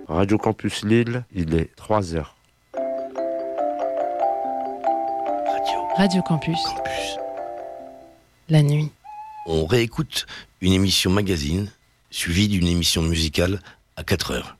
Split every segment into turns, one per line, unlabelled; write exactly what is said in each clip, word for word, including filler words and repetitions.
Radio Campus Lille, il est trois heures.
Radio.
Radio Campus.
Campus.
La nuit.
On réécoute une émission magazine suivie d'une émission musicale à quatre heures.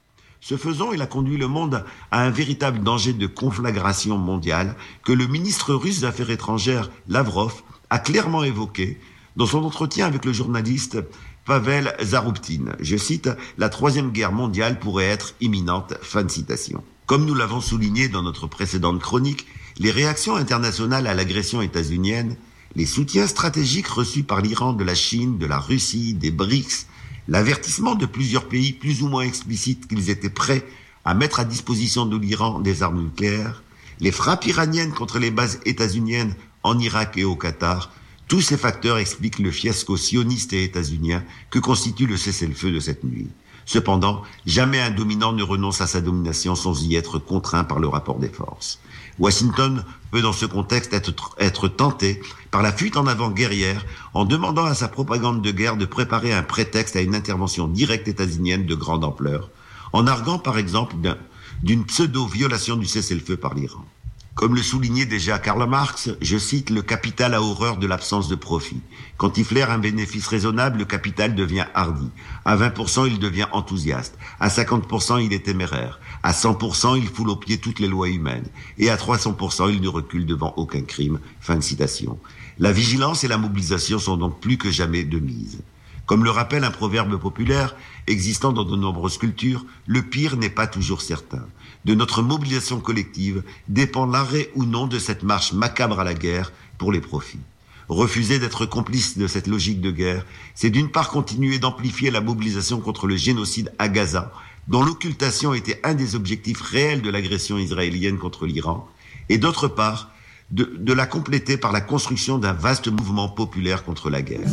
Ce faisant, il a conduit le monde à un véritable danger de conflagration mondiale que le ministre russe des Affaires étrangères, Lavrov, a clairement évoqué dans son entretien avec le journaliste Pavel Zarouptine. Je cite, « La troisième guerre mondiale pourrait être imminente ». Fin de citation. Comme nous l'avons souligné dans notre précédente chronique, les réactions internationales à l'agression états-unienne, les soutiens stratégiques reçus par l'Iran de la Chine, de la Russie, des BRICS, l'avertissement de plusieurs pays plus ou moins explicites qu'ils étaient prêts à mettre à disposition de l'Iran des armes nucléaires, les frappes iraniennes contre les bases états-uniennes en Irak et au Qatar, tous ces facteurs expliquent le fiasco sioniste et états-unien que constitue le cessez-le-feu de cette nuit. Cependant, jamais un dominant ne renonce à sa domination sans y être contraint par le rapport des forces. Washington peut dans ce contexte être, être tenté par la fuite en avant guerrière en demandant à sa propagande de guerre de préparer un prétexte à une intervention directe états-unienne de grande ampleur, en arguant par exemple d'un, d'une pseudo-violation du cessez-le-feu par l'Iran. Comme le soulignait déjà Karl Marx, je cite, « Le capital a horreur de l'absence de profit. Quand il flaire un bénéfice raisonnable, le capital devient hardi. À vingt pour cent, il devient enthousiaste. À cinquante pour cent, il est téméraire. À cent pour cent, il foule aux pieds toutes les lois humaines. Et à trois cents pour cent, il ne recule devant aucun crime. » Fin de citation. La vigilance et la mobilisation sont donc plus que jamais de mise. Comme le rappelle un proverbe populaire existant dans de nombreuses cultures, le pire n'est pas toujours certain. De notre mobilisation collective dépend l'arrêt ou non de cette marche macabre à la guerre pour les profits. Refuser d'être complice de cette logique de guerre, c'est d'une part continuer d'amplifier la mobilisation contre le génocide à Gaza, dont l'occultation était un des objectifs réels de l'agression israélienne contre l'Iran, et d'autre part, de, de la compléter par la construction d'un vaste mouvement populaire contre la guerre.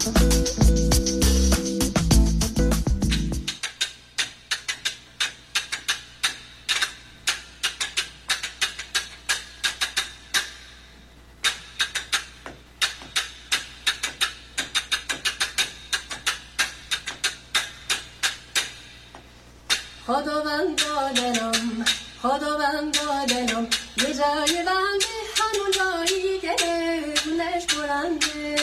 خداوند دادنم خداوند دادنم یه جای بنده همون جایی که دلش بلنده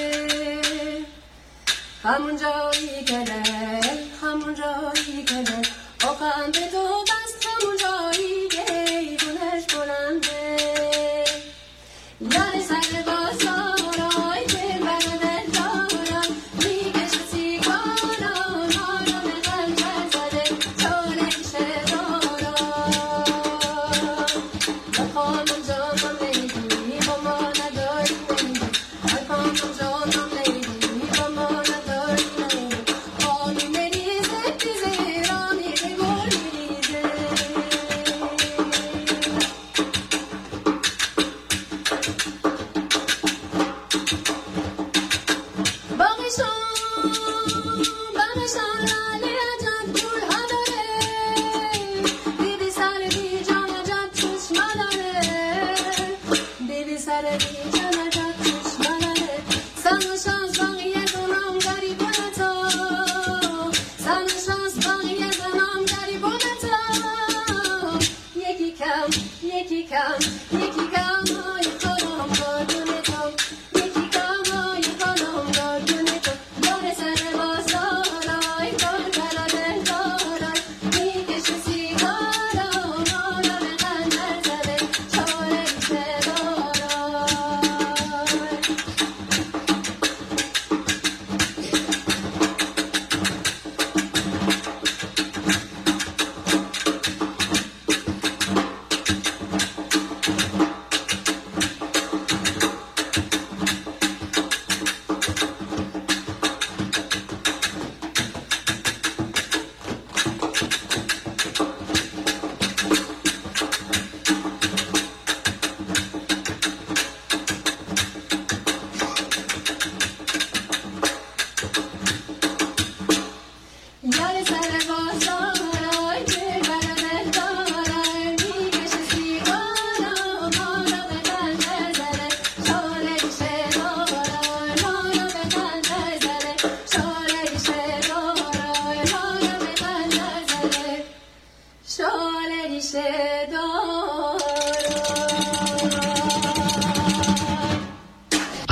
همون جایی که دل همون جایی که دل آخنده تو بست همون جایی که دلش بلنده یار سر بازارای دل بر دل دارم میکشه سیگارم حالا به قلب زده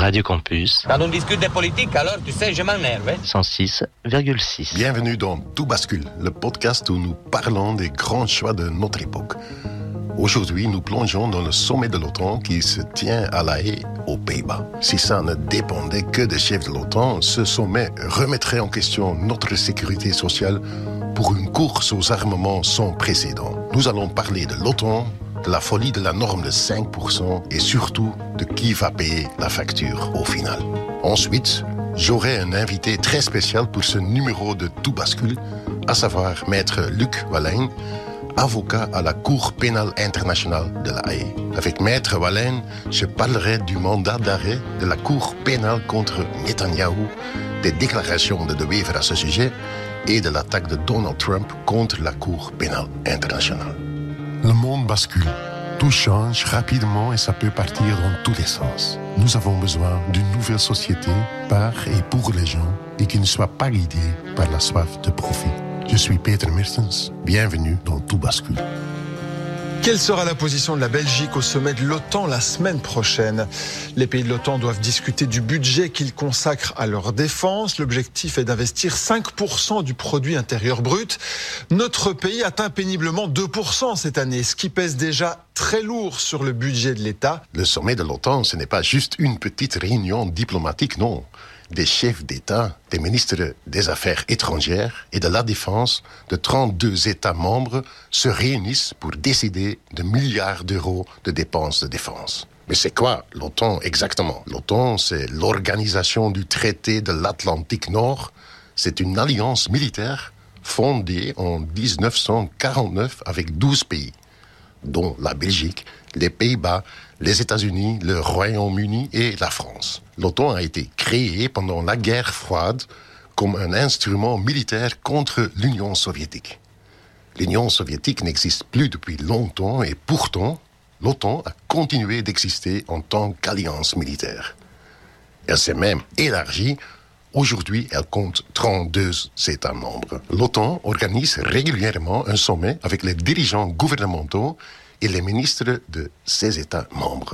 Radio Campus.
Quand on discute de politique, alors tu sais, je m'énerve. Hein?
cent six virgule six.
Bienvenue dans Tout bascule, le podcast où nous parlons des grands choix de notre époque. Aujourd'hui, nous plongeons dans le sommet de l'OTAN qui se tient à La Haye, aux Pays-Bas. Si ça ne dépendait que des chefs de l'OTAN, ce sommet remettrait en question notre sécurité sociale pour une course aux armements sans précédent. Nous allons parler de l'OTAN, de la folie de la norme de cinq pour cent et surtout de qui va payer la facture au final. Ensuite, j'aurai un invité très spécial pour ce numéro de Tout bascule, à savoir Maître Luc Walijn, avocat à la Cour pénale internationale de La Haye. Avec Maître Walijn, je parlerai du mandat d'arrêt de la Cour pénale contre Netanyahou, des déclarations de De Wever à ce sujet et de l'attaque de Donald Trump contre la Cour pénale internationale. Le monde bascule. Tout change rapidement et ça peut partir dans tous les sens. Nous avons besoin d'une nouvelle société par et pour les gens et qui ne soit pas guidée par la soif de profit. Je suis Peter Mertens, bienvenue dans Tout bascule.
Quelle sera la position de la Belgique au sommet de l'OTAN la semaine prochaine ? Les pays de l'OTAN doivent discuter du budget qu'ils consacrent à leur défense. L'objectif est d'investir cinq pour cent du produit intérieur brut. Notre pays atteint péniblement deux pour cent cette année, ce qui pèse déjà très lourd sur le budget de l'État.
Le sommet de l'OTAN, ce n'est pas juste une petite réunion diplomatique, non. Des chefs d'État, des ministres des Affaires étrangères et de la Défense de trente-deux États membres se réunissent pour décider de milliards d'euros de dépenses de défense. Mais c'est quoi l'OTAN exactement ? L'OTAN, c'est l'organisation du traité de l'Atlantique Nord. C'est une alliance militaire fondée en dix-neuf cent quarante-neuf avec douze pays, dont la Belgique, les Pays-Bas, les États-Unis, le Royaume-Uni et la France. L'OTAN a été créée pendant la guerre froide comme un instrument militaire contre l'Union soviétique. L'Union soviétique n'existe plus depuis longtemps et pourtant, l'OTAN a continué d'exister en tant qu'alliance militaire. Elle s'est même élargie. Aujourd'hui, elle compte trente-deux États membres. L'OTAN organise régulièrement un sommet avec les dirigeants gouvernementaux et les ministres de ces États membres.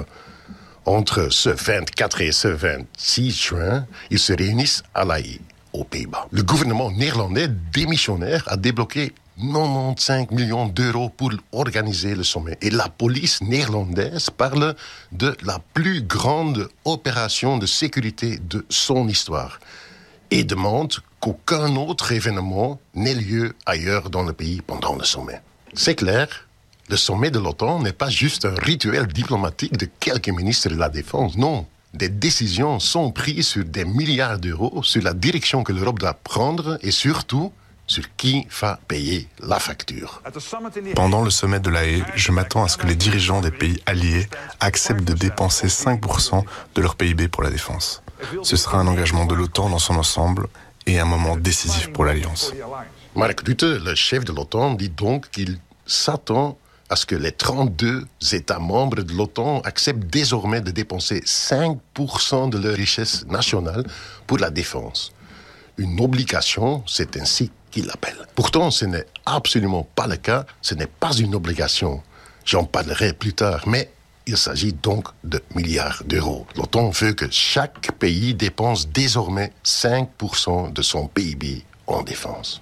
Entre ce vingt-quatre et ce vingt-six juin, ils se réunissent à La Haye, aux Pays-Bas. Le gouvernement néerlandais démissionnaire a débloqué quatre-vingt-quinze millions d'euros pour organiser le sommet. Et la police néerlandaise parle de la plus grande opération de sécurité de son histoire et demande qu'aucun autre événement n'ait lieu ailleurs dans le pays pendant le sommet. C'est clair, le sommet de l'OTAN n'est pas juste un rituel diplomatique de quelques ministres de la Défense, non. Des décisions sont prises sur des milliards d'euros, sur la direction que l'Europe doit prendre et surtout sur qui va payer la facture.
Pendant le sommet de La Haye, je m'attends à ce que les dirigeants des pays alliés acceptent de dépenser cinq pour cent de leur P I B pour la défense. Ce sera un engagement de l'OTAN dans son ensemble et un moment décisif pour l'Alliance.
Mark Rutte, le chef de l'OTAN, dit donc qu'il s'attend à ce que les trente-deux États membres de l'OTAN acceptent désormais de dépenser cinq pour cent de leur richesse nationale pour la défense. Une obligation, c'est ainsi qu'il l'appelle. Pourtant, ce n'est absolument pas le cas, ce n'est pas une obligation. J'en parlerai plus tard, mais il s'agit donc de milliards d'euros. L'OTAN veut que chaque pays dépense désormais cinq pour cent de son P I B en défense.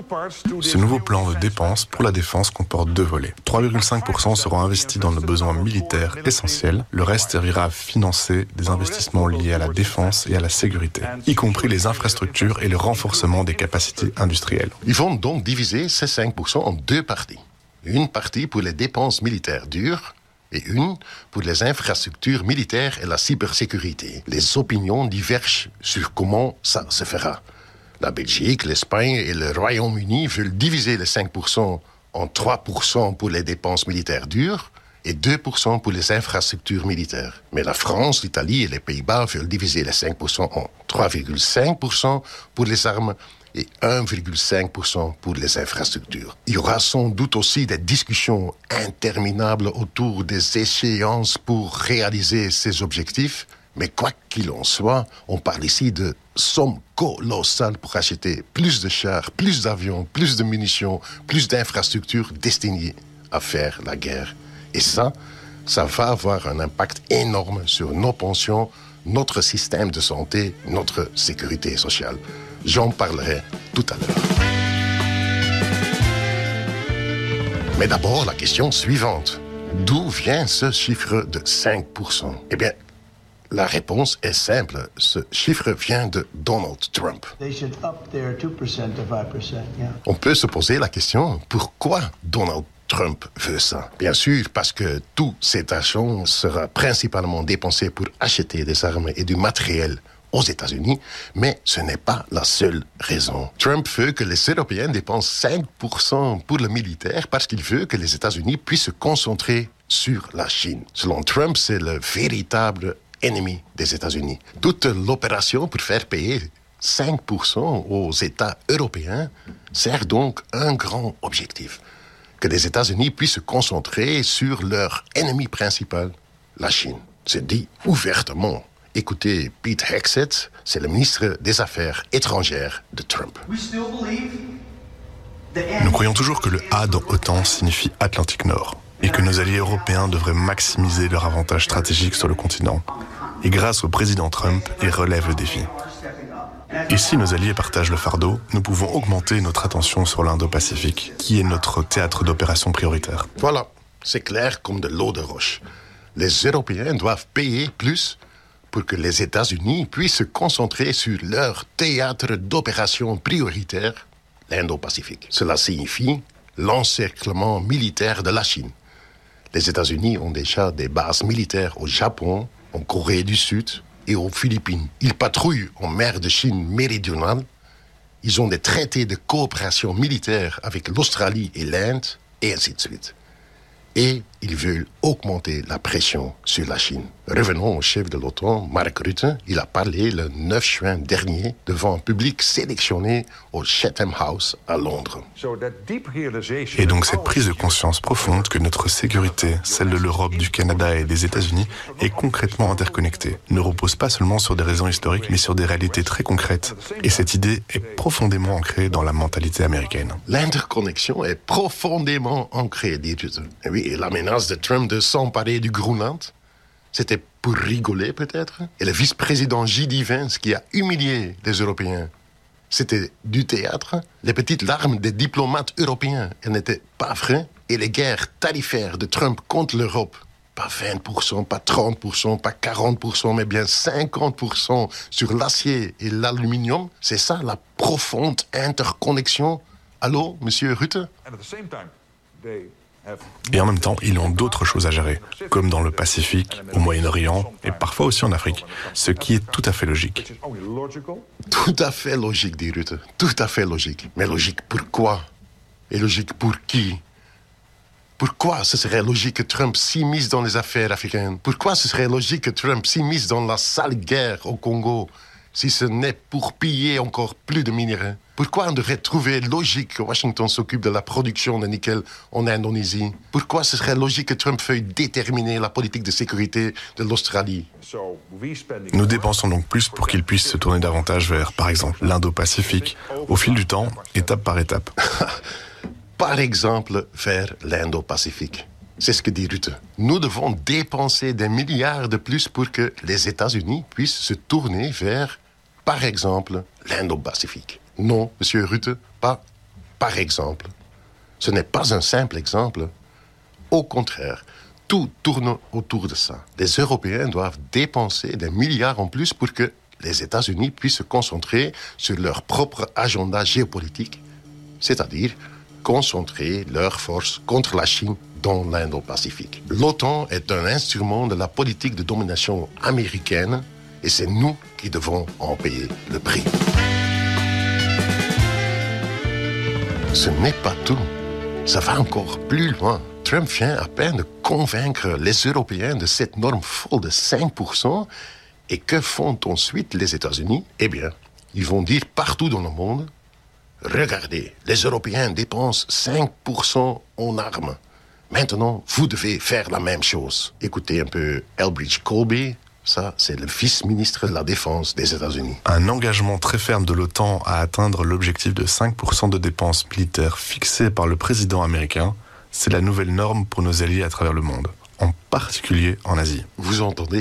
Ce nouveau plan de dépenses pour la défense comporte deux volets. trois virgule cinq pour cent seront investis dans nos besoins militaires essentiels. Le reste servira à financer des investissements liés à la défense et à la sécurité, y compris les infrastructures et le renforcement des capacités industrielles.
Ils vont donc diviser ces cinq pour cent en deux parties. Une partie pour les dépenses militaires dures et une pour les infrastructures militaires et la cybersécurité. Les opinions divergent sur comment ça se fera. La Belgique, l'Espagne et le Royaume-Uni veulent diviser les cinq pour cent en trois pour cent pour les dépenses militaires dures et deux pour cent pour les infrastructures militaires. Mais la France, l'Italie et les Pays-Bas veulent diviser les cinq pour cent en trois virgule cinq pour cent pour les armes et un virgule cinq pour cent pour les infrastructures. Il y aura sans doute aussi des discussions interminables autour des échéances pour réaliser ces objectifs. Mais quoi qu'il en soit, on parle ici de sommes colossales pour acheter plus de chars, plus d'avions, plus de munitions, plus d'infrastructures destinées à faire la guerre. Et ça, ça va avoir un impact énorme sur nos pensions, notre système de santé, notre sécurité sociale. J'en parlerai tout à l'heure. Mais d'abord, la question suivante. D'où vient ce chiffre de cinq pour cent? Eh bien, la réponse est simple. Ce chiffre vient de Donald Trump. On peut se poser la question, pourquoi Donald Trump veut ça? Bien sûr, parce que tout cet argent sera principalement dépensé pour acheter des armes et du matériel aux États-Unis, mais ce n'est pas la seule raison. Trump veut que les Européens dépensent cinq pour cent pour le militaire parce qu'il veut que les États-Unis puissent se concentrer sur la Chine. Selon Trump, c'est le véritable ennemi des États-Unis. Toute l'opération pour faire payer cinq pour cent aux États européens sert donc un grand objectif. Que les États-Unis puissent se concentrer sur leur ennemi principal, la Chine. C'est dit ouvertement. Écoutez, Pete Hegseth, c'est le ministre des Affaires étrangères de Trump.
Nous croyons toujours que le A dans OTAN signifie Atlantique Nord et que nos alliés européens devraient maximiser leur avantage stratégique sur le continent. Et grâce au président Trump, ils relèvent le défi. Et si nos alliés partagent le fardeau, nous pouvons augmenter notre attention sur l'Indo-Pacifique, qui est notre théâtre d'opération prioritaire.
Voilà, c'est clair comme de l'eau de roche. Les Européens doivent payer plus pour que les États-Unis puissent se concentrer sur leur théâtre d'opération prioritaire, l'Indo-Pacifique. Cela signifie l'encerclement militaire de la Chine. Les États-Unis ont déjà des bases militaires au Japon, en Corée du Sud et aux Philippines. Ils patrouillent en mer de Chine méridionale. Ils ont des traités de coopération militaire avec l'Australie et l'Inde, et ainsi de suite. Et ils veulent augmenter la pression sur la Chine. Revenons au chef de l'OTAN, Mark Rutte. Il a parlé le neuf juin dernier devant un public sélectionné au Chatham House à Londres.
Et donc cette prise de conscience profonde que notre sécurité, celle de l'Europe, du Canada et des États-Unis, est concrètement interconnectée, ne repose pas seulement sur des raisons historiques, mais sur des réalités très concrètes. Et cette idée est profondément ancrée dans la mentalité américaine.
L'interconnexion est profondément ancrée, dit Rutte. Et oui, et la menace de Trump de s'emparer du Groenland, c'était pour rigoler peut-être. Et le vice-président J D Vance qui a humilié les Européens, c'était du théâtre. Les petites larmes des diplomates européens, elles n'étaient pas vraies. Et les guerres tarifaires de Trump contre l'Europe, pas vingt pour cent, pas trente pour cent, pas quarante pour cent, mais bien cinquante pour cent sur l'acier et l'aluminium, c'est ça la profonde interconnexion. Allô, monsieur Rutte?
Et en même temps, ils ont d'autres choses à gérer, comme dans le Pacifique, au Moyen-Orient et parfois aussi en Afrique, ce qui est tout à fait logique.
Tout à fait logique, dit Rutte. Tout à fait logique. Mais logique pourquoi? Et logique pour qui? Pourquoi ce serait logique que Trump s'immisce dans les affaires africaines? Pourquoi ce serait logique que Trump s'immisce dans la sale guerre au Congo, si ce n'est pour piller encore plus de minerais? Pourquoi on devrait trouver logique que Washington s'occupe de la production de nickel en Indonésie? Pourquoi ce serait logique que Trump veuille déterminer la politique de sécurité de l'Australie?
Nous dépensons donc plus pour qu'il puisse se tourner davantage vers, par exemple, l'Indo-Pacifique, au fil du temps, étape par étape.
Par exemple, vers l'Indo-Pacifique. C'est ce que dit Rutte. Nous devons dépenser des milliards de plus pour que les États-Unis puissent se tourner vers, par exemple, l'Indo-Pacifique. Non, monsieur Rutte, pas par exemple. Ce n'est pas un simple exemple. Au contraire, tout tourne autour de ça. Les Européens doivent dépenser des milliards en plus pour que les États-Unis puissent se concentrer sur leur propre agenda géopolitique, c'est-à-dire concentrer leurs forces contre la Chine dans l'Indo-Pacifique. L'OTAN est un instrument de la politique de domination américaine et c'est nous qui devons en payer le prix. Ce n'est pas tout. Ça va encore plus loin. Trump vient à peine de convaincre les Européens de cette norme folle de cinq pour cent. Et que font ensuite les États-Unis? Eh bien, ils vont dire partout dans le monde, regardez, les Européens dépensent cinq pour cent en armes. Maintenant, vous devez faire la même chose. Écoutez un peu Elbridge Colby. Ça, c'est le vice-ministre de la Défense des États-Unis.
Un engagement très ferme de l'OTAN à atteindre l'objectif de cinq pour cent de dépenses militaires fixé par le président américain, c'est la nouvelle norme pour nos alliés à travers le monde, en particulier en Asie.
Vous entendez ça?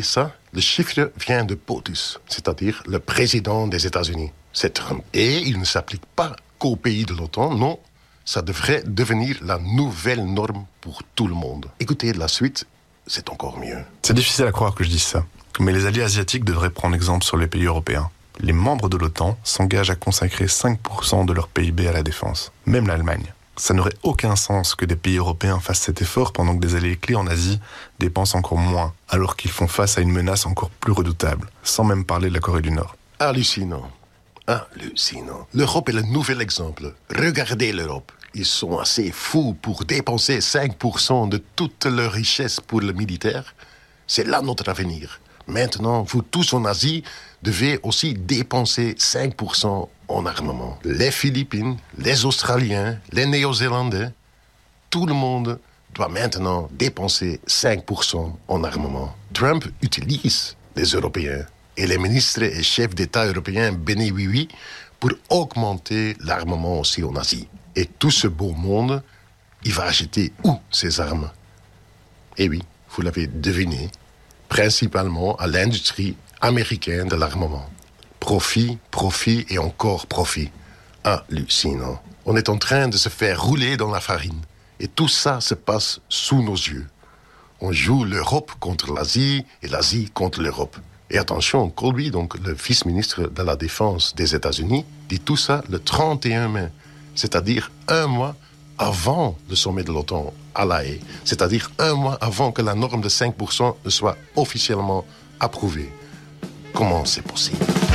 Le chiffre vient de POTUS, c'est-à-dire le président des États-Unis. C'est Trump. Et il ne s'applique pas qu'aux pays de l'OTAN, non. Ça devrait devenir la nouvelle norme pour tout le monde. Écoutez, la suite, c'est encore mieux.
C'est difficile à croire que je dise ça, mais les alliés asiatiques devraient prendre exemple sur les pays européens. Les membres de l'OTAN s'engagent à consacrer cinq pour cent de leur P I B à la défense, même l'Allemagne. Ça n'aurait aucun sens que des pays européens fassent cet effort pendant que des alliés clés en Asie dépensent encore moins, alors qu'ils font face à une menace encore plus redoutable, sans même parler de la Corée du Nord.
Hallucinant. Hallucinant. L'Europe est le nouvel exemple. Regardez l'Europe. Ils sont assez fous pour dépenser cinq pour cent de toute leur richesse pour le militaire. C'est là notre avenir. Maintenant, vous tous en Asie devez aussi dépenser cinq pour cent en armement. Les Philippines, les Australiens, les Néo-Zélandais, tout le monde doit maintenant dépenser cinq pour cent en armement. Trump utilise les Européens et les ministres et chefs d'État européens bénis oui oui pour augmenter l'armement aussi en Asie. Et tout ce beau monde, il va acheter où ces armes? Eh oui, vous l'avez deviné, principalement à l'industrie américaine de l'armement. Profit, profit et encore profit. Hallucinant. On est en train de se faire rouler dans la farine. Et tout ça se passe sous nos yeux. On joue l'Europe contre l'Asie et l'Asie contre l'Europe. Et attention, Colby, donc le vice-ministre de la Défense des États-Unis, dit tout ça le trente et un mai, c'est-à-dire un mois avant le sommet de l'OTAN à La Haye, c'est-à-dire un mois avant que la norme de cinq pour cent ne soit officiellement approuvée. Comment c'est possible?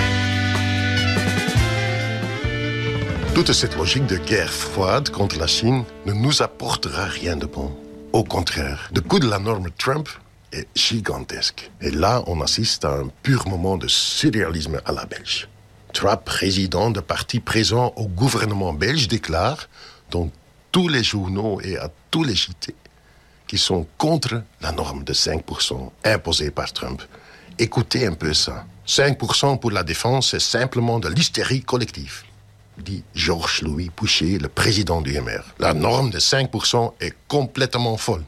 Toute cette logique de guerre froide contre la Chine ne nous apportera rien de bon. Au contraire, le coût de la norme Trump est gigantesque. Et là, on assiste à un pur moment de surréalisme à la belge. Trois présidents de partis présents au gouvernement belge déclarent, dans tous les journaux et à tous les J T, qu'ils sont contre la norme de cinq pour cent imposée par Trump. Écoutez un peu ça. cinq pour cent pour la défense, c'est simplement de l'hystérie collective, dit Georges-Louis Pouchet, le président du M R. La norme de cinq pour cent est complètement folle,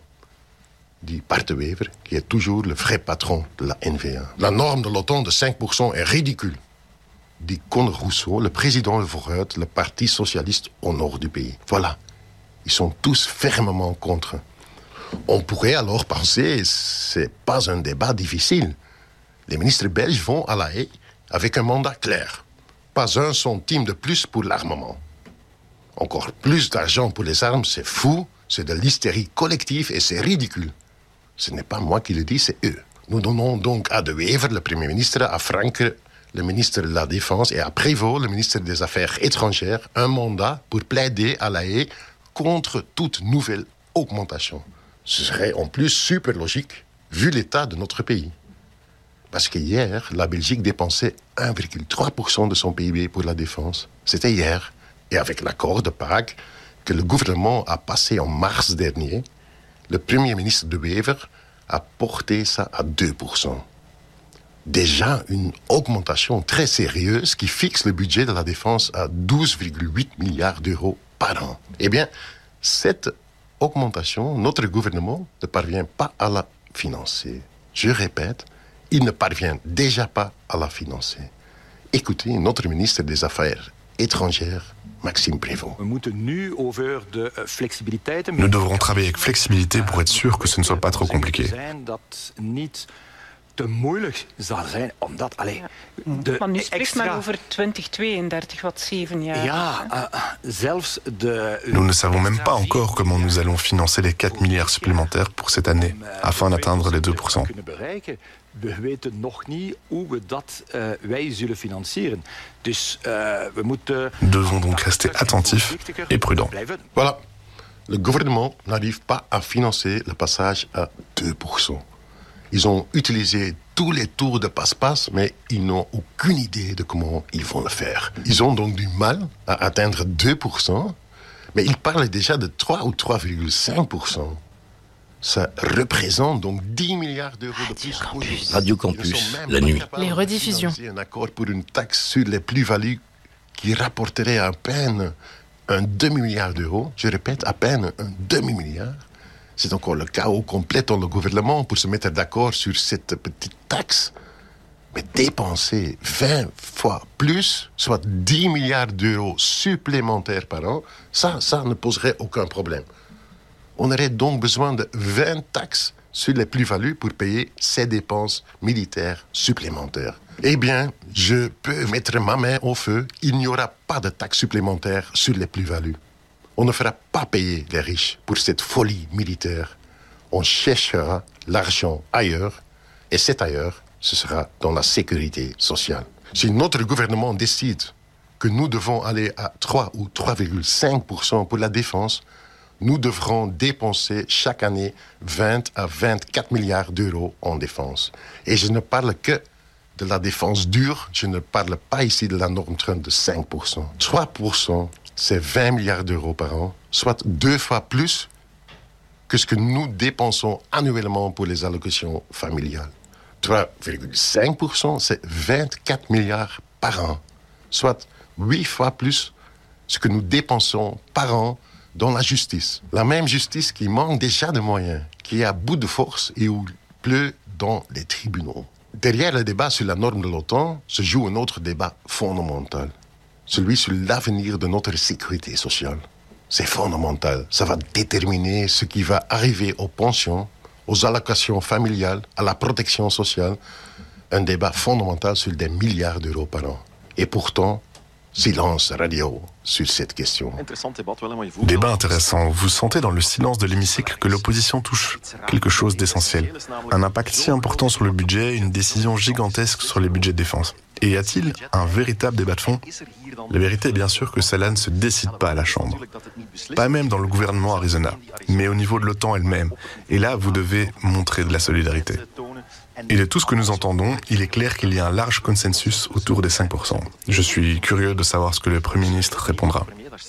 dit Bart de Wever, qui est toujours le vrai patron de la N V A. La norme de l'OTAN de cinq pour cent est ridicule, dit Conor Rousseau, le président de Vooruit, le parti socialiste au nord du pays. Voilà, ils sont tous fermement contre. On pourrait alors penser, c'est pas un débat difficile. Les ministres belges vont à La Haye avec un mandat clair. Pas un centime de plus pour l'armement. Encore plus d'argent pour les armes, c'est fou, c'est de l'hystérie collective et c'est ridicule. Ce n'est pas moi qui le dis, c'est eux. Nous donnons donc à De Wever, le Premier ministre, à Franke, le ministre de la Défense, et à Prévost, le ministre des Affaires étrangères, un mandat pour plaider à La Haye contre toute nouvelle augmentation. Ce serait en plus super logique, vu l'état de notre pays. Parce que hier, la Belgique dépensait un virgule trois pour cent de son P I B pour la défense. C'était hier. Et avec l'accord de Pâques que le gouvernement a passé en mars dernier, le Premier ministre De Wever a porté ça à deux pour cent. Déjà une augmentation très sérieuse qui fixe le budget de la défense à douze virgule huit milliards d'euros par an. Eh bien, cette augmentation, notre gouvernement ne parvient pas à la financer. Je répète, il ne parvient déjà pas à la financer. Écoutez notre ministre des Affaires étrangères, Maxime Prévost.
Nous
devrons travailler avec flexibilité pour être sûr que ce ne soit pas trop compliqué.
te moeilijk zal zijn, omdat... Allez, de
maar nu spreekt
extra...
men over twintig tweeëndertig, wat zeven jaar.
Ja, uh, zelfs de...
Nous ne savons même pas encore comment nous allons financer les quatre milliards supplémentaires pour cette année, afin d'atteindre les deux pour cent.
We weten nog niet hoe we dat uh, wij zullen financieren. Dus uh, we moeten...
Nous devons donc rester attentifs et prudents.
Voilà. Le gouvernement n'arrive pas à financer le passage à deux pour cent. Ils ont utilisé tous les tours de passe-passe, mais ils n'ont aucune idée de comment ils vont le faire. Ils ont donc du mal à atteindre deux pour cent, mais ils parlent déjà de trois ou trois virgule cinq pour cent. Ça représente donc dix milliards d'euros de plus.
Campus. Radio Campus, la nuit.
Les rediffusions.
Un accord pour une taxe sur les plus-values qui rapporterait à peine un demi-milliard d'euros. Je répète, à peine un demi-milliard. C'est encore le chaos complet dans le gouvernement pour se mettre d'accord sur cette petite taxe. Mais dépenser vingt fois plus, soit dix milliards d'euros supplémentaires par an, ça, ça ne poserait aucun problème. On aurait donc besoin de vingt taxes sur les plus-values pour payer ces dépenses militaires supplémentaires. Eh bien, je peux mettre ma main au feu, il n'y aura pas de taxes supplémentaires sur les plus-values. On ne fera pas payer les riches pour cette folie militaire. On cherchera l'argent ailleurs, et cet ailleurs, ce sera dans la sécurité sociale. Si notre gouvernement décide que nous devons aller à trois ou trois virgule cinq pour cent pour la défense, nous devrons dépenser chaque année vingt à vingt-quatre milliards d'euros en défense. Et je ne parle que de la défense dure, je ne parle pas ici de la norme Trump de cinq pour cent. trois pour cent, c'est vingt milliards d'euros par an, soit deux fois plus que ce que nous dépensons annuellement pour les allocations familiales. trois virgule cinq pour cent, c'est vingt-quatre milliards par an, soit huit fois plus ce que nous dépensons par an dans la justice. La même justice qui manque déjà de moyens, qui est à bout de force et où il pleut dans les tribunaux. Derrière le débat sur la norme de l'OTAN se joue un autre débat fondamental, celui sur l'avenir de notre sécurité sociale. C'est fondamental, ça va déterminer ce qui va arriver aux pensions, aux allocations familiales, à la protection sociale. Un débat fondamental sur des milliards d'euros par an. Et pourtant, silence radio sur cette question.
Débat intéressant. Vous sentez dans le silence de l'hémicycle que l'opposition touche quelque chose d'essentiel. Un impact si important sur le budget, une décision gigantesque sur les budgets de défense. Et y a-t-il un véritable débat de fond ? La vérité est bien sûr que cela ne se décide pas à la Chambre. Pas même dans le gouvernement Arizona, mais au niveau de l'OTAN elle-même. Et là, vous devez montrer de la solidarité. Et de tout ce que nous entendons, il est clair qu'il y a un large consensus autour des cinq pour cent. Je suis curieux de savoir ce que le Premier ministre répondra.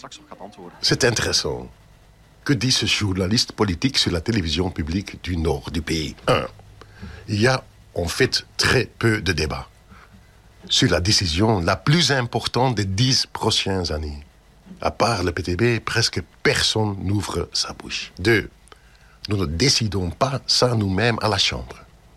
C'est intéressant. Que dit ce journaliste politique sur la télévision publique du nord du pays ? Un, il y a en fait très peu de débats sur la décision la plus importante des dix prochaines années. À part le P T B, presque personne n'ouvre sa bouche. Deux, nous ne décidons pas ça nous-mêmes à la Chambre.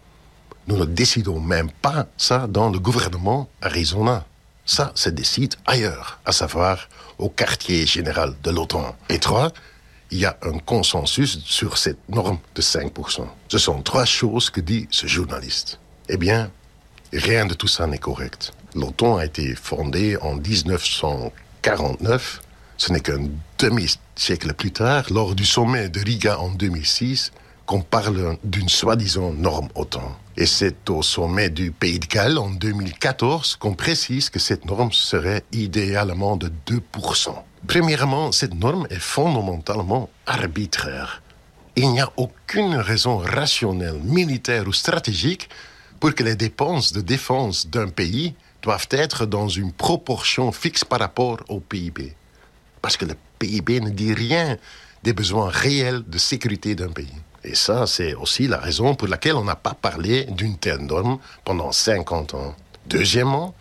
Nous ne décidons même pas ça dans le gouvernement Arizona. Ça se décide ailleurs, à savoir au quartier général de l'OTAN. Et trois, il y a un consensus sur cette norme de cinq pour cent. Ce sont trois choses que dit ce journaliste. Eh bien, rien de tout ça n'est correct. L'OTAN a été fondée en dix-neuf cent quarante-neuf. Ce n'est qu'un demi-siècle plus tard, lors du sommet de Riga en deux mille six, qu'on parle d'une soi-disant norme OTAN. Et c'est au sommet du Pays de Galles en deux mille quatorze qu'on précise que cette norme serait idéalement de deux pour cent. Premièrement, cette norme est fondamentalement arbitraire. Il n'y a aucune raison rationnelle, militaire ou stratégique pour que les dépenses de défense d'un pays doivent être dans une proportion fixe par rapport au P I B. Parce que le P I B ne dit rien des besoins réels de sécurité d'un pays. Et ça, c'est aussi la raison pour laquelle on n'a pas parlé d'une telle norme pendant cinquante ans. Deuxièmement,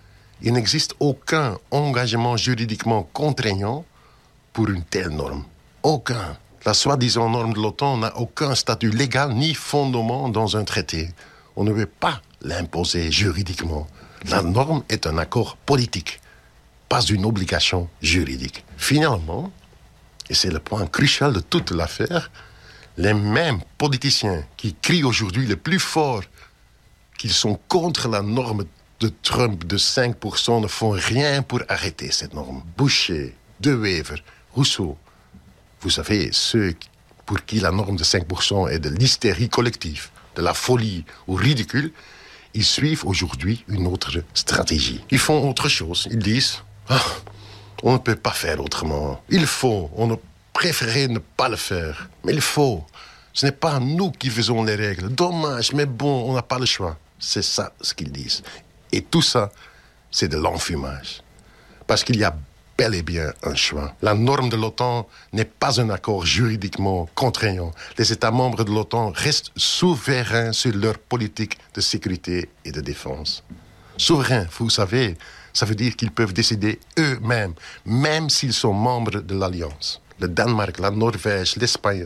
il n'existe aucun engagement juridiquement contraignant pour une telle norme. Aucun. La soi-disant norme de l'OTAN n'a aucun statut légal ni fondement dans un traité. On ne veut pas l'imposer juridiquement. La norme est un accord politique, pas une obligation juridique. Finalement, et c'est le point crucial de toute l'affaire, les mêmes politiciens qui crient aujourd'hui le plus fort qu'ils sont contre la norme de Trump de cinq pour cent ne font rien pour arrêter cette norme. Boucher, De Wever, Rousseau, vous savez, ceux pour qui la norme de cinq pour cent est de l'hystérie collective, de la folie ou ridicule, ils suivent aujourd'hui une autre stratégie. Ils font autre chose. Ils disent ah, on ne peut pas faire autrement. Il faut, on a préféré ne pas le faire. Mais il faut. Ce n'est pas nous qui faisons les règles. Dommage, mais bon, on n'a pas le choix. C'est ça ce qu'ils disent. Et tout ça, c'est de l'enfumage. Parce qu'il y a bel et bien un choix. La norme de l'OTAN n'est pas un accord juridiquement contraignant. Les États membres de l'OTAN restent souverains sur leur politique de sécurité et de défense. Souverains, vous savez, ça veut dire qu'ils peuvent décider eux-mêmes, même s'ils sont membres de l'Alliance. Le Danemark, la Norvège, l'Espagne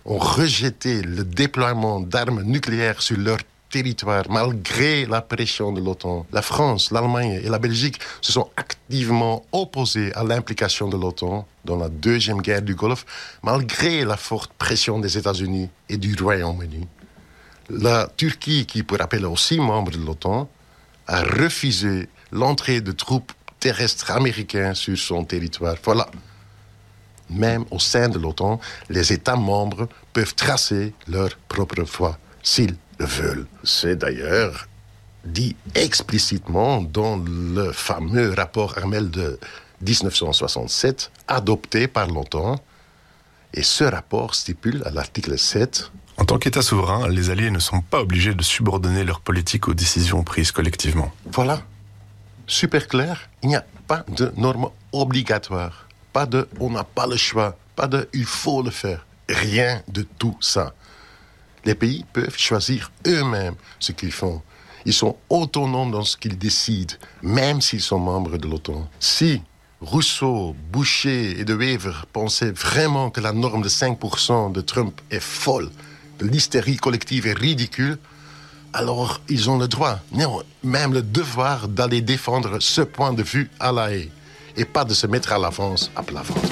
ont rejeté le déploiement d'armes nucléaires sur leur territoire, malgré la pression de l'OTAN. La France, l'Allemagne et la Belgique se sont activement opposés à l'implication de l'OTAN dans la deuxième guerre du Golfe, malgré la forte pression des États-Unis et du Royaume-Uni. La Turquie, qui pour rappel est aussi membre de l'OTAN, a refusé l'entrée de troupes terrestres américains sur son territoire. Voilà. Même au sein de l'OTAN, les États membres peuvent tracer leur propre voie, s'ils le veulent. C'est d'ailleurs dit explicitement dans le fameux rapport Harmel de dix-neuf cent soixante-sept, adopté par l'OTAN. Et ce rapport stipule à l'article sept...
En tant qu'État souverain, les Alliés ne sont pas obligés de subordonner leur politique aux décisions prises collectivement.
Voilà. Super clair, il n'y a pas de normes obligatoires. Pas de « on n'a pas le choix », pas de « il faut le faire ». Rien de tout ça. Les pays peuvent choisir eux-mêmes ce qu'ils font. Ils sont autonomes dans ce qu'ils décident, même s'ils sont membres de l'OTAN. Si Rousseau, Boucher et De Wever pensaient vraiment que la norme de cinq pour cent de Trump est folle, que l'hystérie collective est ridicule, alors ils ont le droit, non, même le devoir d'aller défendre ce point de vue à la haie, et pas de se mettre à l'avance à plat ventre.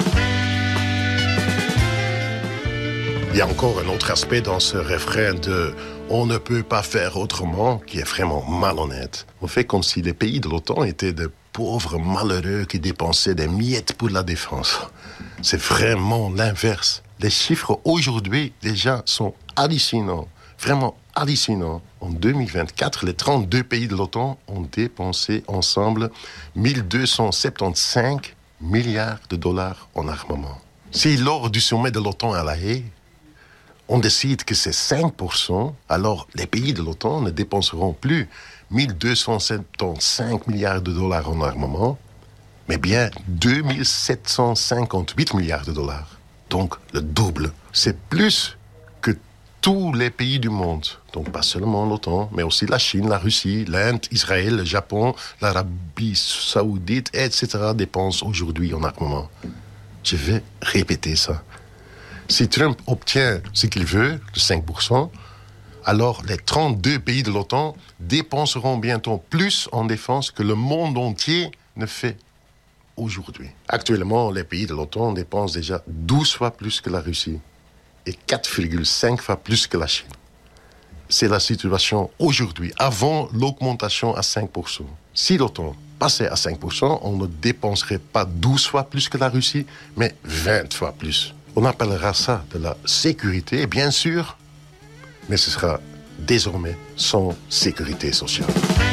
Il y a encore un autre aspect dans ce refrain de « on ne peut pas faire autrement » qui est vraiment malhonnête. On fait comme si les pays de l'OTAN étaient de pauvres malheureux qui dépensaient des miettes pour la défense. C'est vraiment l'inverse. Les chiffres aujourd'hui déjà sont hallucinants, vraiment hallucinants. En deux mille vingt-quatre, les trente-deux pays de l'OTAN ont dépensé ensemble mille deux cent soixante-quinze milliards de dollars en armement. Si lors du sommet de l'OTAN à La Haye, on décide que c'est cinq pour cent, alors les pays de l'OTAN ne dépenseront plus mille deux cent soixante-quinze milliards de dollars en armement, mais bien deux mille sept cent cinquante-huit milliards de dollars. Donc le double. C'est plus que tous les pays du monde. Donc pas seulement l'OTAN, mais aussi la Chine, la Russie, l'Inde, Israël, le Japon, l'Arabie Saoudite, et cetera dépensent aujourd'hui en armement. Je vais répéter ça. Si Trump obtient ce qu'il veut, le cinq pour cent, alors les trente-deux pays de l'OTAN dépenseront bientôt plus en défense que le monde entier ne fait aujourd'hui. Actuellement, les pays de l'OTAN dépensent déjà douze fois plus que la Russie et quatre virgule cinq fois plus que la Chine. C'est la situation aujourd'hui, avant l'augmentation à cinq pour cent. Si l'OTAN passait à cinq pour cent, on ne dépenserait pas douze fois plus que la Russie, mais vingt fois plus. On appellera ça de la sécurité, bien sûr, mais ce sera désormais sans sécurité sociale.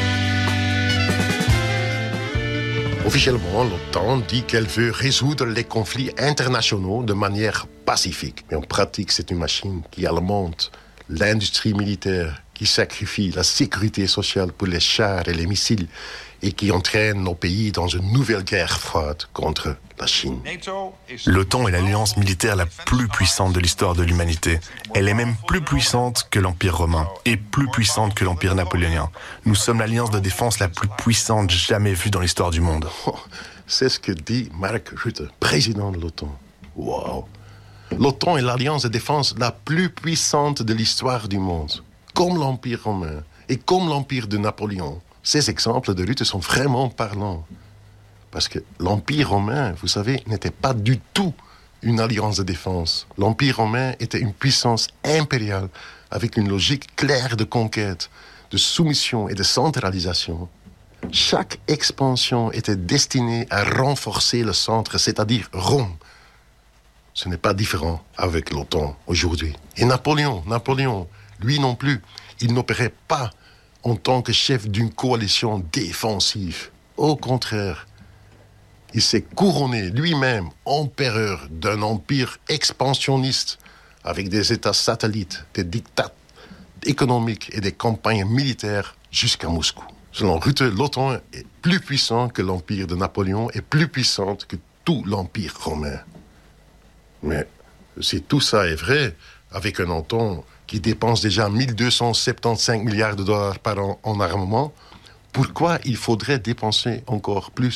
Officiellement, l'OTAN dit qu'elle veut résoudre les conflits internationaux de manière pacifique. Mais en pratique, c'est une machine qui alimente l'industrie militaire, qui sacrifie la sécurité sociale pour les chars et les missiles et qui entraîne nos pays dans une nouvelle guerre froide contre la Chine.
L'OTAN est l'alliance militaire la plus puissante de l'histoire de l'humanité. Elle est même plus puissante que l'Empire romain et plus puissante que l'Empire napoléonien. Nous sommes l'alliance de défense la plus puissante jamais vue dans l'histoire du monde.
Oh, c'est ce que dit Mark Rutte, président de l'OTAN. Wow. L'OTAN est l'alliance de défense la plus puissante de l'histoire du monde, comme l'Empire romain et comme l'Empire de Napoléon. Ces exemples de Rutte sont vraiment parlants. Parce que l'Empire romain, vous savez, n'était pas du tout une alliance de défense. L'Empire romain était une puissance impériale avec une logique claire de conquête, de soumission et de centralisation. Chaque expansion était destinée à renforcer le centre, c'est-à-dire Rome. Ce n'est pas différent avec l'OTAN aujourd'hui. Et Napoléon, Napoléon, lui non plus, il n'opérait pas en tant que chef d'une coalition défensive. Au contraire, il s'est couronné lui-même empereur d'un empire expansionniste avec des États satellites, des dictats économiques et des campagnes militaires jusqu'à Moscou. Selon Rutte, l'OTAN est plus puissant que l'empire de Napoléon et plus puissante que tout l'empire romain. Mais si tout ça est vrai, avec un OTAN qui dépense déjà mille deux cent soixante-quinze milliards de dollars par an en armement, pourquoi il faudrait dépenser encore plus ?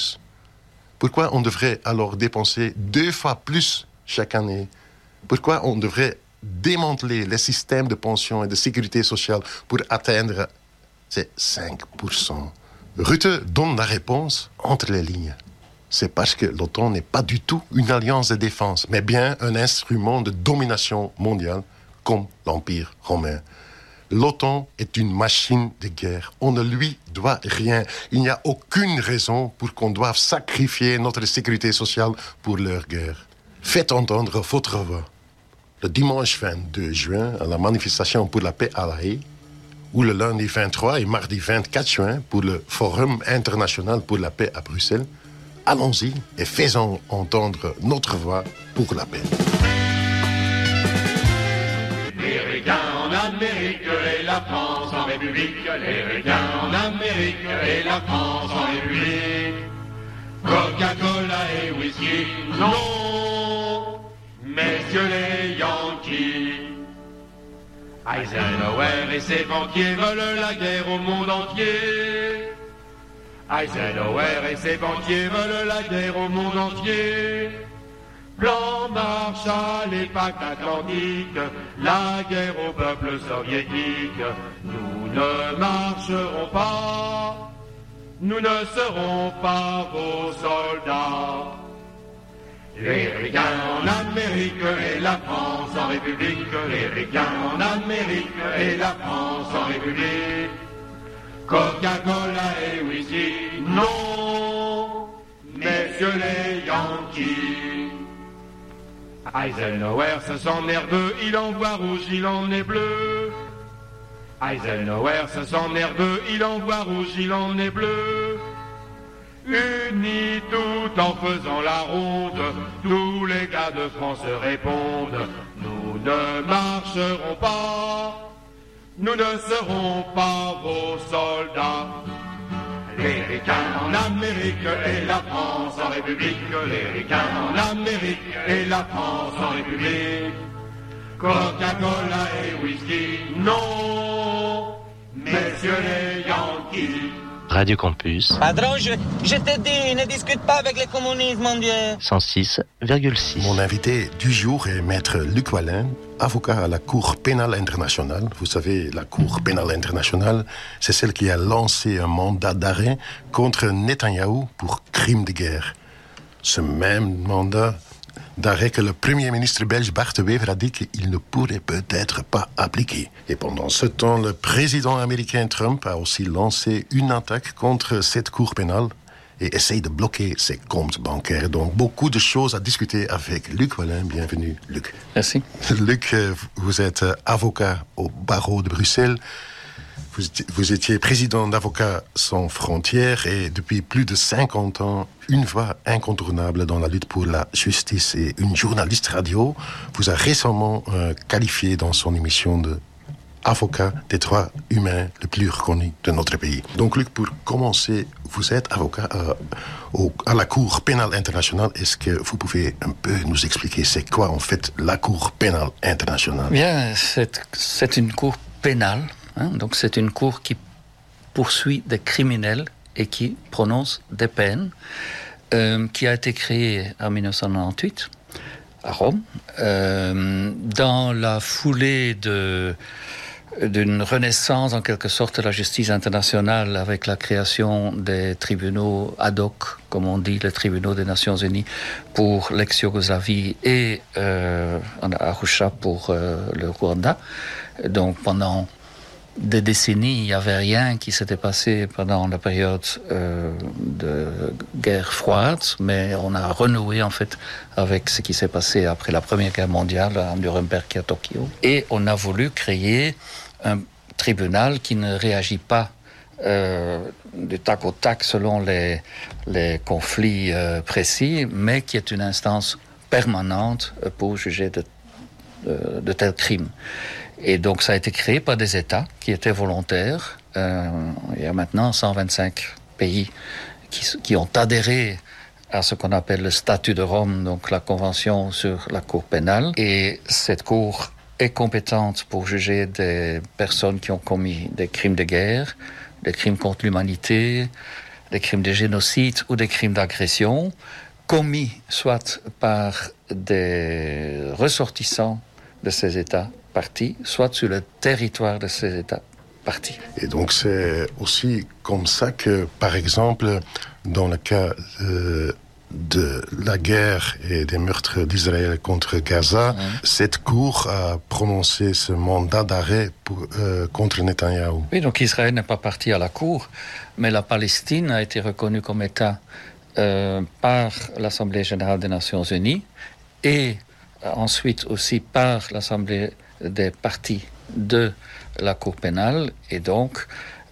Pourquoi on devrait alors dépenser deux fois plus chaque année ? Pourquoi on devrait démanteler les systèmes de pension et de sécurité sociale pour atteindre ces cinq pour cent. Rutte donne la réponse entre les lignes. C'est parce que l'OTAN n'est pas du tout une alliance de défense, mais bien un instrument de domination mondiale comme l'Empire romain. L'OTAN est une machine de guerre. On ne lui doit rien. Il n'y a aucune raison pour qu'on doive sacrifier notre sécurité sociale pour leur guerre. Faites entendre votre voix. Le dimanche vingt-deux juin, à la manifestation pour la paix à La Haye, ou le lundi vingt-trois et mardi vingt-quatre juin pour le Forum international pour la paix à Bruxelles, allons-y et faisons entendre notre voix pour la paix.
Les Ricains en Amérique et la France en République. Les Ricains en Amérique et la France en République. Coca-Cola et whisky, non, messieurs les Yankees. Eisenhower et ses banquiers veulent la guerre au monde entier. Eisenhower et ses banquiers veulent la guerre au monde entier. Plan Marshall et pacte atlantique, la guerre au peuple soviétique. Nous ne marcherons pas, nous ne serons pas vos soldats. Les Ricains en Amérique et la France en République. Les Ricains en Amérique et la France en République. Coca-Cola et whisky, non, messieurs les Yankees. Eisenhower se sent nerveux, il en voit rouge, il en est bleu. Eisenhower se sent nerveux, il en voit rouge, il en est bleu. Unis tout en faisant la ronde, tous les gars de France répondent. Nous ne marcherons pas, nous ne serons pas vos soldats. Les Ricains en Amérique et la France en République. Les Ricains en Amérique et la France en République. Coca-Cola et whisky, non, messieurs les Yankees.
Radio Campus
Padron, je, je te dis, ne discute pas avec le communisme, mon Dieu.
cent six virgule six.
Mon invité du jour est maître Luc Wallin, avocat à la Cour pénale internationale. Vous savez, la Cour pénale internationale, c'est celle qui a lancé un mandat d'arrêt contre Netanyahou pour crime de guerre. Ce même mandat d'arrêt que le Premier ministre belge Bart de Wever a dit qu'il ne pourrait peut-être pas appliquer. Et pendant ce temps, le président américain Trump a aussi lancé une attaque contre cette cour pénale et essaye de bloquer ses comptes bancaires. Donc, beaucoup de choses à discuter avec Luc Wallin. Bienvenue, Luc.
Merci.
Luc, vous êtes avocat au barreau de Bruxelles. Vous, vous étiez président d'Avocats sans frontières et depuis plus de cinquante ans, une voix incontournable dans la lutte pour la justice et une journaliste radio vous a récemment euh, qualifié dans son émission de avocat des droits humains le plus reconnu de notre pays. Donc Luc, pour commencer, vous êtes avocat euh, au, à la Cour pénale internationale. Est-ce que vous pouvez un peu nous expliquer c'est quoi en fait la Cour pénale internationale?
Bien, c'est, c'est une cour pénale. Hein, donc c'est une cour qui poursuit des criminels et qui prononce des peines, euh, qui a été créée en dix-neuf cent quatre-vingt-huit à Rome, euh, dans la foulée de, d'une renaissance en quelque sorte de la justice internationale avec la création des tribunaux ad hoc, comme on dit, les tribunaux des Nations Unies pour l'ex-Yougoslavie et euh, à Arusha pour euh, le Rwanda. Donc pendant des décennies, il n'y avait rien qui s'était passé pendant la période euh, de guerre froide, mais on a renoué en fait avec ce qui s'est passé après la Première Guerre mondiale à Nuremberg et à Tokyo. Et on a voulu créer un tribunal qui ne réagit pas euh, du tac au tac selon les, les conflits euh, précis, mais qui est une instance permanente pour juger de, de, de tels crimes. Et donc ça a été créé par des États qui étaient volontaires. Euh, il y a maintenant cent vingt-cinq pays qui, qui ont adhéré à ce qu'on appelle le statut de Rome, donc la convention sur la cour pénale. Et cette cour est compétente pour juger des personnes qui ont commis des crimes de guerre, des crimes contre l'humanité, des crimes de génocide ou des crimes d'agression, commis soit par des ressortissants de ces États partis, soit sur le territoire de ces États partis.
Et donc c'est aussi comme ça que, par exemple, dans le cas euh, de la guerre et des meurtres d'Israël contre Gaza, mmh. cette cour a prononcé ce mandat d'arrêt pour, euh, contre Netanyahou.
Oui, donc Israël n'est pas parti à la cour, mais la Palestine a été reconnue comme État euh, par l'Assemblée générale des Nations unies et ensuite aussi par l'Assemblée des parties de la Cour pénale, et donc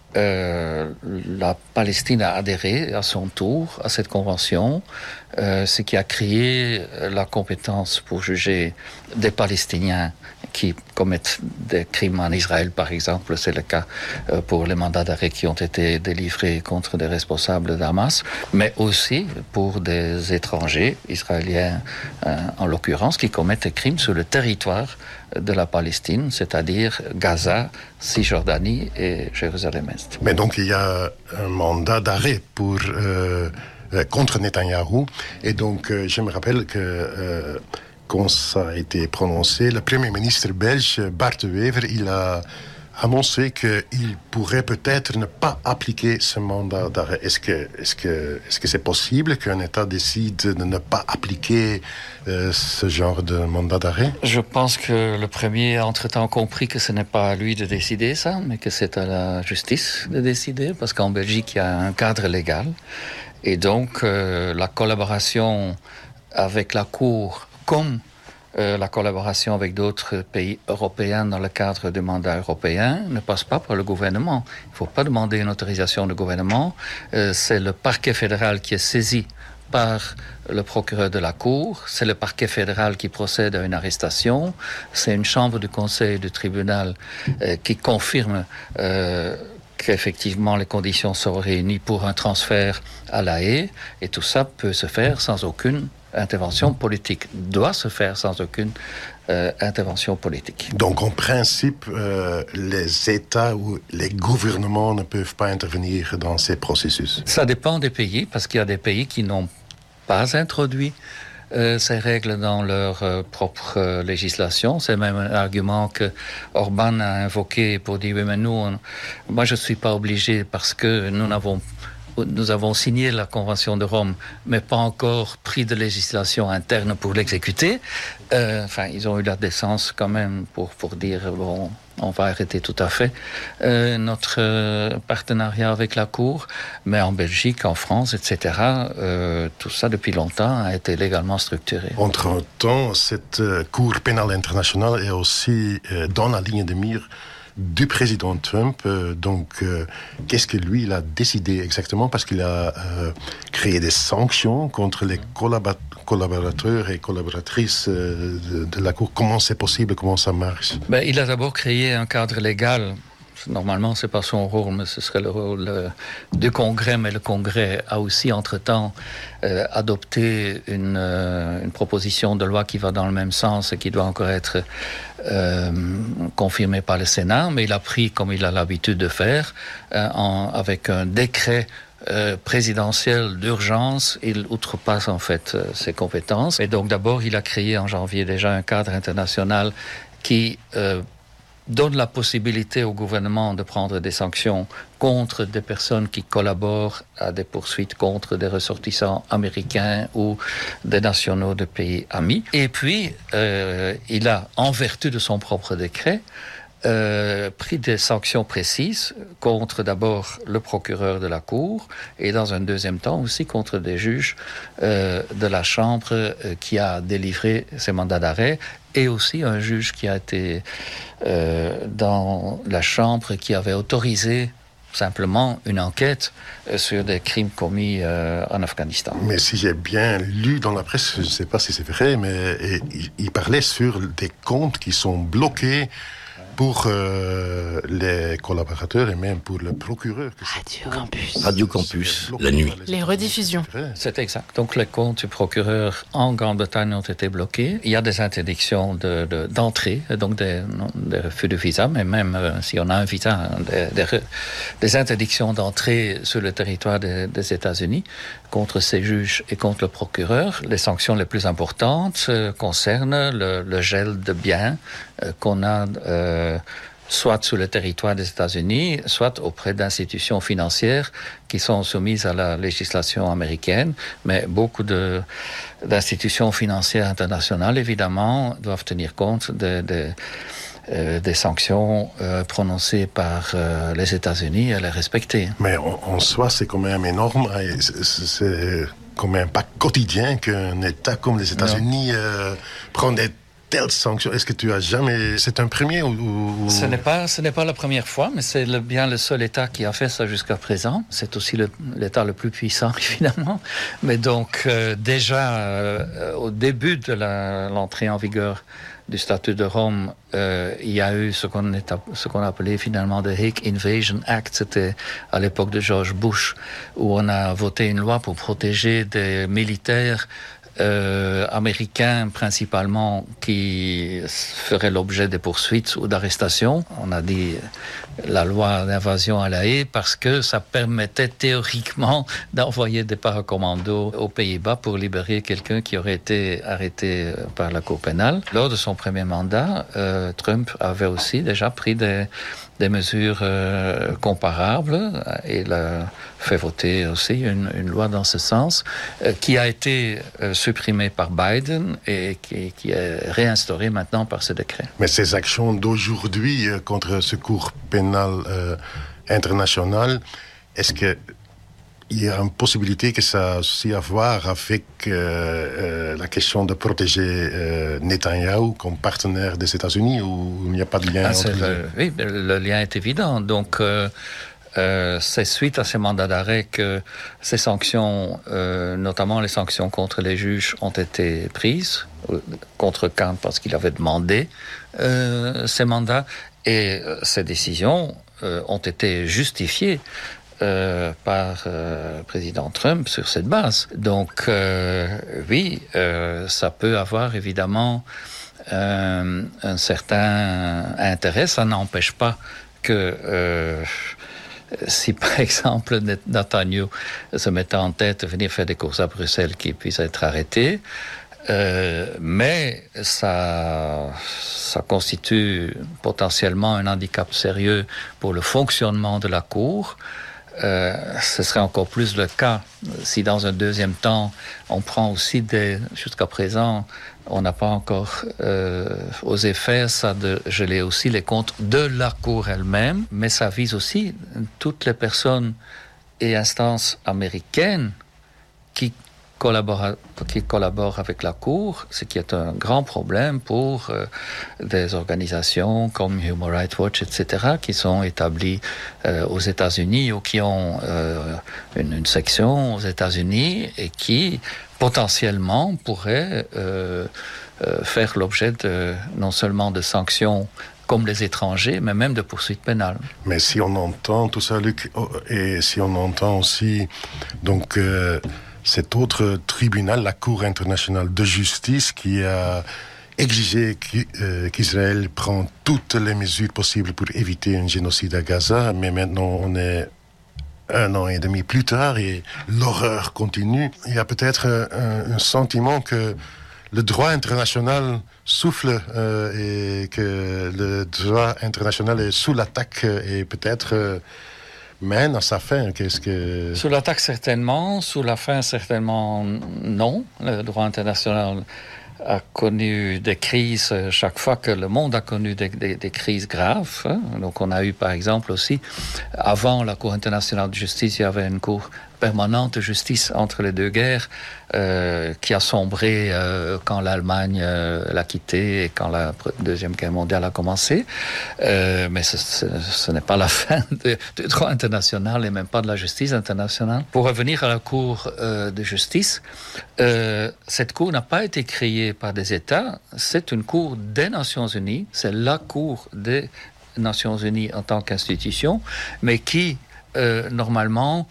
euh, la Palestine a adhéré à son tour à cette convention, euh, ce qui a créé la compétence pour juger des Palestiniens qui commettent des crimes en Israël, par exemple. C'est le cas euh, pour les mandats d'arrêt qui ont été délivrés contre des responsables d'Hamas, mais aussi pour des étrangers, israéliens euh, en l'occurrence, qui commettent des crimes sur le territoire de la Palestine, c'est-à-dire Gaza, Cisjordanie et Jérusalem-Est.
Mais donc il y a un mandat d'arrêt pour, euh, contre Netanyahou, et donc euh, je me rappelle que euh, quand ça a été prononcé, le Premier ministre belge Bart De Wever, il a annoncé qu'il pourrait peut-être ne pas appliquer ce mandat d'arrêt. Est-ce que, est-ce que, est-ce que c'est possible qu'un État décide de ne pas appliquer euh, ce genre de mandat d'arrêt?
Je pense que le Premier a entre-temps compris que ce n'est pas à lui de décider ça, mais que c'est à la justice de décider, parce qu'en Belgique, il y a un cadre légal. Et donc, euh, la collaboration avec la Cour, comme Euh, la collaboration avec d'autres pays européens dans le cadre du mandat européen ne passe pas par le gouvernement. Il ne faut pas demander une autorisation du gouvernement. Euh, c'est le parquet fédéral qui est saisi par le procureur de la Cour. C'est le parquet fédéral qui procède à une arrestation. C'est une chambre du conseil du tribunal euh, qui confirme euh, qu'effectivement les conditions sont réunies pour un transfert à La Haye. Et tout ça peut se faire sans aucune intervention politique, doit se faire sans aucune euh, intervention politique.
Donc en principe, euh, les États ou les gouvernements ne peuvent pas intervenir dans ces processus?
Ça dépend des pays, parce qu'il y a des pays qui n'ont pas introduit euh, ces règles dans leur euh, propre euh, législation. C'est même un argument que Orban a invoqué pour dire, oui, mais nous, on... moi je ne suis pas obligé parce que nous n'avons Nous avons signé la Convention de Rome, mais pas encore pris de législation interne pour l'exécuter. Euh, enfin, ils ont eu la décence quand même pour, pour dire, bon, on va arrêter tout à fait euh, notre euh, partenariat avec la Cour. Mais en Belgique, en France, et cetera, euh, tout ça, depuis longtemps, a été légalement structuré.
Entre-temps, cette euh, Cour pénale internationale est aussi euh, dans la ligne de mire du président Trump. Euh, donc, euh, qu'est-ce que lui, il a décidé exactement? Parce qu'il a euh, créé des sanctions contre les collab- collaborateurs et collaboratrices euh, de, de la Cour. Comment c'est possible? Comment ça marche?
Ben, il a d'abord créé un cadre légal. Normalement, ce n'est pas son rôle, mais ce serait le rôle euh, du Congrès. Mais le Congrès a aussi, entre-temps, euh, adopté une, euh, une proposition de loi qui va dans le même sens et qui doit encore être euh, confirmée par le Sénat. Mais il a pris, comme il a l'habitude de faire, euh, en, avec un décret Euh, présidentiel d'urgence, il outrepasse en fait euh, ses compétences. Et donc d'abord, il a créé en janvier déjà un cadre international qui euh, donne la possibilité au gouvernement de prendre des sanctions contre des personnes qui collaborent à des poursuites contre des ressortissants américains ou des nationaux de pays amis. Et puis, euh, il a, en vertu de son propre décret, Euh, pris des sanctions précises contre d'abord le procureur de la Cour et dans un deuxième temps aussi contre des juges euh, de la Chambre euh, qui a délivré ces mandats d'arrêt et aussi un juge qui a été euh, dans la Chambre qui avait autorisé simplement une enquête euh, sur des crimes commis euh, en Afghanistan.
Mais si j'ai bien lu dans la presse, je ne sais pas si c'est vrai, mais et, il, il parlait sur des comptes qui sont bloqués pour euh, les collaborateurs et même pour le procureur.
Radio Campus.
Radio Campus, la nuit.
Les rediffusions.
C'est exact. Donc les comptes du procureur en Grande-Bretagne ont été bloqués. Il y a des interdictions de, de, d'entrée, donc des, non, des refus de visa, mais même euh, si on a un visa, des, des, des interdictions d'entrée sur le territoire des, des États-Unis contre ces juges et contre le procureur. Les sanctions les plus importantes euh, concernent le, le gel de biens euh, qu'on a euh, soit sur le territoire des États-Unis, soit auprès d'institutions financières qui sont soumises à la législation américaine. Mais beaucoup de, d'institutions financières internationales, évidemment, doivent tenir compte de, de, euh, des sanctions euh, prononcées par euh, les États-Unis et les respecter.
Mais en, en soi, c'est quand même énorme. C'est, c'est quand même pas quotidien qu'un État comme les États-Unis euh, prend des telles sanctions. Est-ce que tu as jamais... C'est un premier ou... ou...
Ce n'est pas, ce n'est pas la première fois, mais c'est le, bien le seul État qui a fait ça jusqu'à présent. C'est aussi le, l'État le plus puissant, évidemment. Mais donc, euh, déjà, euh, au début de la, l'entrée en vigueur du statut de Rome, euh, il y a eu ce qu'on, est, ce qu'on appelait finalement le Hague Invasion Act. C'était à l'époque de George Bush, où on a voté une loi pour protéger des militaires Euh, américains principalement qui feraient l'objet de poursuites ou d'arrestations. On a dit la loi d'invasion à la haie parce que ça permettait théoriquement d'envoyer des paracommandos aux Pays-Bas pour libérer quelqu'un qui aurait été arrêté par la Cour pénale. Lors de son premier mandat, euh, Trump avait aussi déjà pris des, des mesures euh, comparables et il a fait voter aussi une, une loi dans ce sens euh, qui a été euh, supprimée par Biden et qui, qui est réinstaurée maintenant par ce décret.
Mais ces actions d'aujourd'hui euh, contre ce cour pénal euh, international, est-ce que il y a une possibilité que ça a aussi à voir avec euh, euh, la question de protéger euh, Netanyahou comme partenaire des États-Unis, ou il n'y a pas de lien
ah,
entre
le, Oui, le lien est évident. Donc, euh, euh, c'est suite à ces mandats d'arrêt que ces sanctions, euh, notamment les sanctions contre les juges, ont été prises, contre Khan parce qu'il avait demandé euh, ces mandats, et euh, ces décisions euh, ont été justifiées Euh, par euh, le président Trump sur cette base. Donc, euh, oui, euh, ça peut avoir évidemment euh, un certain intérêt. Ça n'empêche pas que euh, si, par exemple, Netanyahu se mettait en tête de venir faire des courses à Bruxelles, qu'il puisse être arrêté. Euh, mais ça, ça constitue potentiellement un handicap sérieux pour le fonctionnement de la Cour. Euh, ce serait encore plus le cas si dans un deuxième temps on prend aussi des... Jusqu'à présent, on n'a pas encore euh, osé faire ça de geler aussi les comptes de la Cour elle-même, mais ça vise aussi toutes les personnes et instances américaines qui collaborent, qui collaborent avec la Cour, ce qui est un grand problème pour euh, des organisations comme Human Rights Watch, et cetera, qui sont établies euh, aux États-Unis ou qui ont euh, une, une section aux États-Unis et qui potentiellement pourraient euh, euh, faire l'objet de, non seulement de sanctions comme les étrangers, mais même de poursuites pénales.
Mais si on entend tout ça, Luc, et si on entend aussi donc euh, cet autre tribunal, la Cour internationale de justice, qui a exigé qu'Israël prenne toutes les mesures possibles pour éviter un génocide à Gaza, mais maintenant on est un an et demi plus tard et l'horreur continue. Il y a peut-être un, un sentiment que le droit international souffle euh, et que le droit international est sous l'attaque et peut-être... Euh, mène à sa fin. Qu'est-ce que...
Sous l'attaque, certainement. Sous la fin, certainement, non. Le droit international a connu des crises chaque fois que le monde a connu des, des, des crises graves. Hein. Donc, on a eu, par exemple, aussi, avant la Cour internationale de justice, il y avait une Cour permanente de justice entre les deux guerres euh, qui a sombré euh, quand l'Allemagne euh, l'a quitté et quand la Deuxième Guerre mondiale a commencé. Euh, mais ce, ce, ce n'est pas la fin de, du droit international et même pas de la justice internationale. Pour revenir à la Cour euh, de justice, euh, cette Cour n'a pas été créée par des États, c'est une Cour des Nations Unies, c'est la Cour des Nations Unies en tant qu'institution, mais qui Euh, normalement,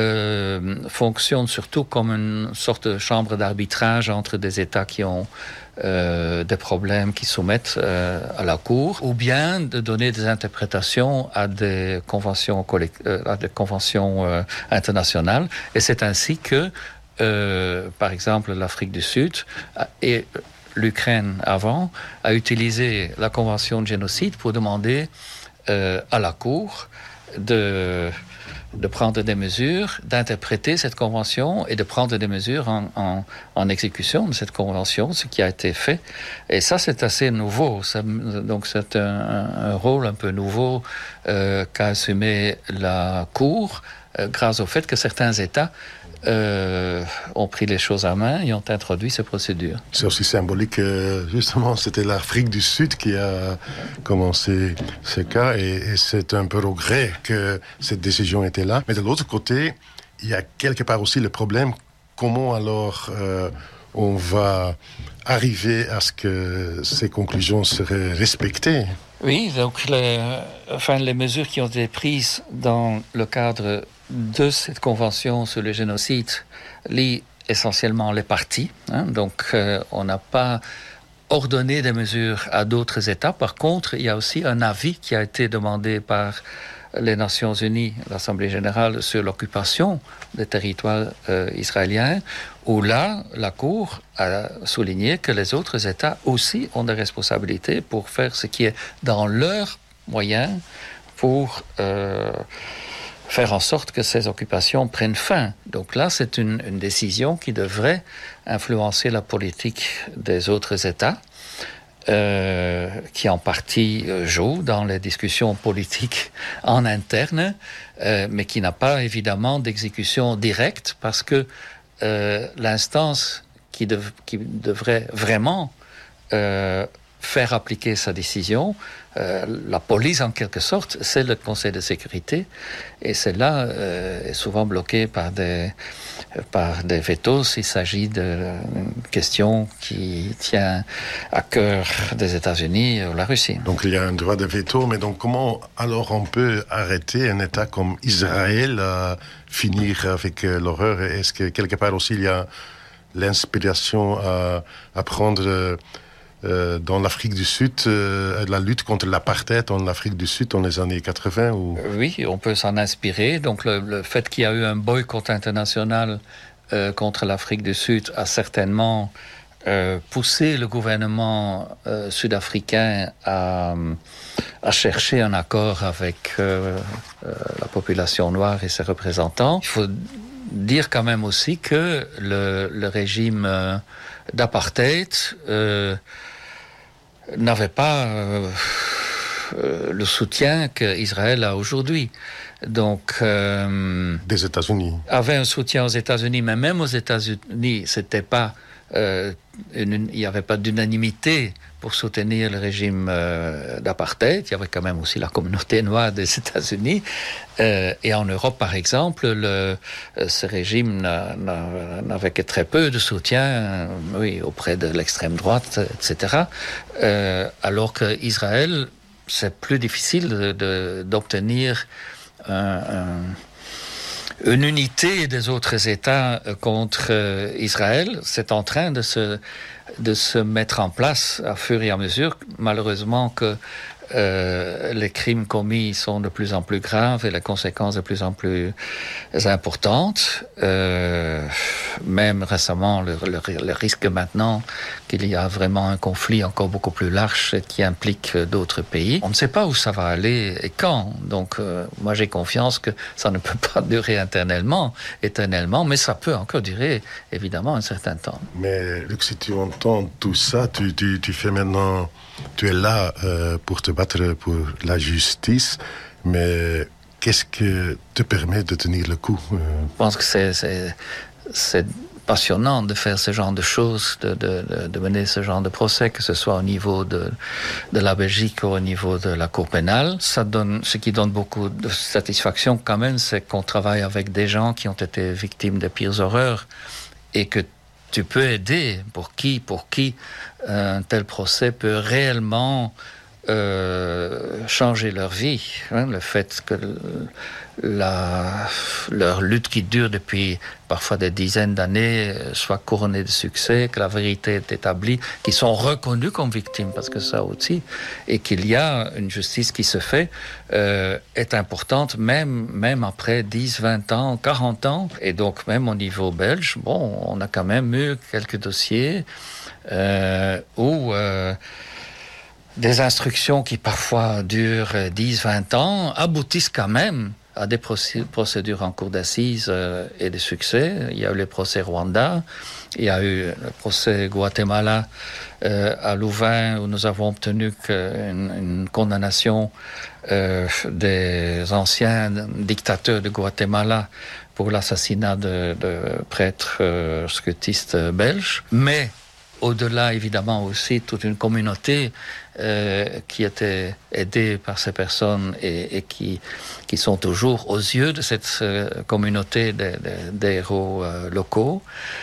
euh, fonctionne surtout comme une sorte de chambre d'arbitrage entre des États qui ont euh, des problèmes qui soumettent euh, à la Cour, ou bien de donner des interprétations à des conventions, collect- euh, à des conventions euh, internationales. Et c'est ainsi que, euh, par exemple, l'Afrique du Sud et l'Ukraine avant a utilisé la convention de génocide pour demander euh, à la Cour de... de prendre des mesures, d'interpréter cette convention et de prendre des mesures en, en, en exécution de cette convention, ce qui a été fait. Et ça, c'est assez nouveau. Ça, donc, c'est un, un rôle un peu nouveau euh, qu'a assumé la Cour euh, grâce au fait que certains États Euh, ont pris les choses en main et ont introduit ces procédures.
C'est aussi symbolique, euh, justement, c'était l'Afrique du Sud qui a commencé ce cas et, et c'est un peu regret que cette décision était là. Mais de l'autre côté, il y a quelque part aussi le problème, comment alors euh, on va arriver à ce que ces conclusions seraient respectées?
Oui, donc les, enfin, les mesures qui ont été prises dans le cadre de cette convention sur le génocide lient essentiellement les parties. Hein, donc, euh, on n'a pas ordonné des mesures à d'autres États. Par contre, il y a aussi un avis qui a été demandé par les Nations Unies, l'Assemblée générale, sur l'occupation des territoires euh, israéliens, où là, la Cour a souligné que les autres États aussi ont des responsabilités pour faire ce qui est dans leurs moyens pour euh, faire en sorte que ces occupations prennent fin. Donc là, c'est une, une décision qui devrait influencer la politique des autres États, euh, qui en partie joue dans les discussions politiques en interne, euh, mais qui n'a pas évidemment d'exécution directe, parce que euh, l'instance qui, dev- qui devrait vraiment euh, faire appliquer sa décision, euh, la police en quelque sorte, c'est le Conseil de sécurité, et celle-là euh, est souvent bloquée par des, par des vétos s'il s'agit d'une question qui tient à cœur des États-Unis ou la Russie.
Donc il y a un droit de veto, mais donc comment alors on peut arrêter un État comme Israël à finir avec euh, l'horreur? Est-ce que quelque part aussi il y a l'inspiration à, à prendre euh, Euh, dans l'Afrique du Sud, euh, la lutte contre l'apartheid en Afrique du Sud dans les années quatre-vingts ou...
Oui, on peut s'en inspirer. Donc le, le fait qu'il y a eu un boycott international euh, contre l'Afrique du Sud a certainement euh, poussé le gouvernement euh, sud-africain à, à chercher un accord avec euh, euh, la population noire et ses représentants. Il faut dire quand même aussi que le, le régime euh, d'apartheid euh, n'avait pas euh, euh, le soutien qu'Israël a aujourd'hui. Donc, euh,
des États-Unis.
Avait un soutien aux États-Unis, mais même aux États-Unis, c'était pas, euh, une, il n'y avait pas d'unanimité pour soutenir le régime euh, d'apartheid. Il y avait quand même aussi la communauté noire des États-Unis. Euh, et en Europe, par exemple, le, ce régime n'a, n'a, n'avait que très peu de soutien, euh, oui, auprès de l'extrême droite, et cetera. Euh, alors qu'Israël, c'est plus difficile de, de, d'obtenir un, un, une unité des autres États contre euh, Israël. C'est en train de se de se mettre en place à fur et à mesure, malheureusement que euh, les crimes commis sont de plus en plus graves et les conséquences de plus en plus importantes. Euh, même récemment, le, le, le risque maintenant qu'il y a vraiment un conflit encore beaucoup plus large qui implique d'autres pays. On ne sait pas où ça va aller et quand. Donc, euh, moi, j'ai confiance que ça ne peut pas durer éternellement, éternellement, mais ça peut encore durer, évidemment, un certain temps.
Mais Luc, si tu entends tout ça, tu, tu, tu fais maintenant... Tu es là euh, pour te battre pour la justice, mais qu'est-ce que te permet de tenir le coup? euh...
Je pense que c'est, c'est, c'est passionnant de faire ce genre de choses, de, de, de mener ce genre de procès, que ce soit au niveau de, de la Belgique ou au niveau de la Cour pénale. Ça donne, ce qui donne beaucoup de satisfaction quand même, c'est qu'on travaille avec des gens qui ont été victimes des pires horreurs et que tu peux aider, pour qui, pour qui un tel procès peut réellement euh, changer leur vie. Hein, le fait que la, leur lutte qui dure depuis parfois des dizaines d'années soit couronnée de succès, que la vérité est établie, qu'ils sont reconnus comme victimes, parce que ça aussi, et qu'il y a une justice qui se fait, euh, est importante même, même après dix, vingt ans, quarante ans. Et donc même au niveau belge, bon, on a quand même eu quelques dossiers euh, où... Euh, des instructions qui parfois durent dix, vingt ans aboutissent quand même à des procédures en cour d'assises euh, et des succès. Il y a eu le procès Rwanda, il y a eu le procès Guatemala euh, à Louvain, où nous avons obtenu une, une condamnation euh, des anciens dictateurs de Guatemala pour l'assassinat de, de prêtres euh, scutistes belges. Mais au-delà, évidemment, aussi toute une communauté euh, qui était aidée par ces personnes et, et qui, qui sont toujours aux yeux de cette euh, communauté des de, de héros euh, locaux.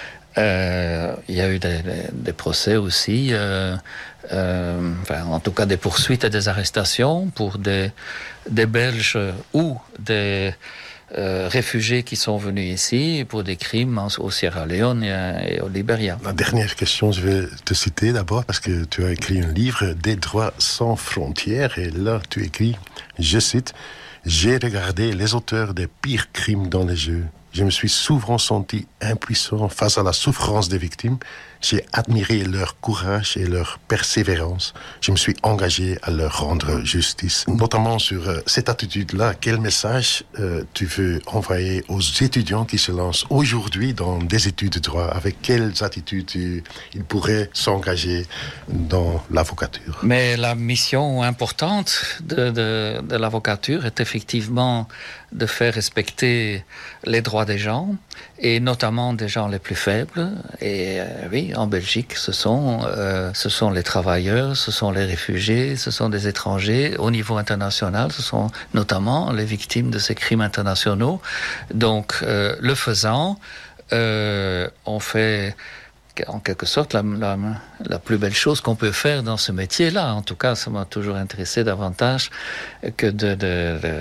Euh, il y a eu des, des, des procès aussi, euh, euh, enfin, en tout cas des poursuites et des arrestations pour des, des Belges ou des... Euh, réfugiés qui sont venus ici pour des crimes au Sierra Leone et au Libéria.
La dernière question, je vais te citer d'abord parce que tu as écrit un livre, Des droits sans frontières, et là tu écris, je cite, « J'ai regardé les auteurs des pires crimes dans les jeux. Je me suis souvent senti impuissant face à la souffrance des victimes. J'ai admiré leur courage et leur persévérance. Je me suis engagé à leur rendre justice. » Notamment sur euh, cette attitude-là, quel message euh, tu veux envoyer aux étudiants qui se lancent aujourd'hui dans des études de droit? Avec quelles attitudes tu, ils pourraient s'engager dans l'avocature?
Mais la mission importante de, de, de l'avocature est effectivement de faire respecter les droits des gens, et notamment des gens les plus faibles. Et euh, oui, en Belgique, ce sont, euh, ce sont les travailleurs, ce sont les réfugiés, ce sont des étrangers. Au niveau international, ce sont notamment les victimes de ces crimes internationaux. Donc, euh, le faisant, euh, on fait... en quelque sorte, la, la, la plus belle chose qu'on peut faire dans ce métier-là. En tout cas, ça m'a toujours intéressé davantage que de... de, de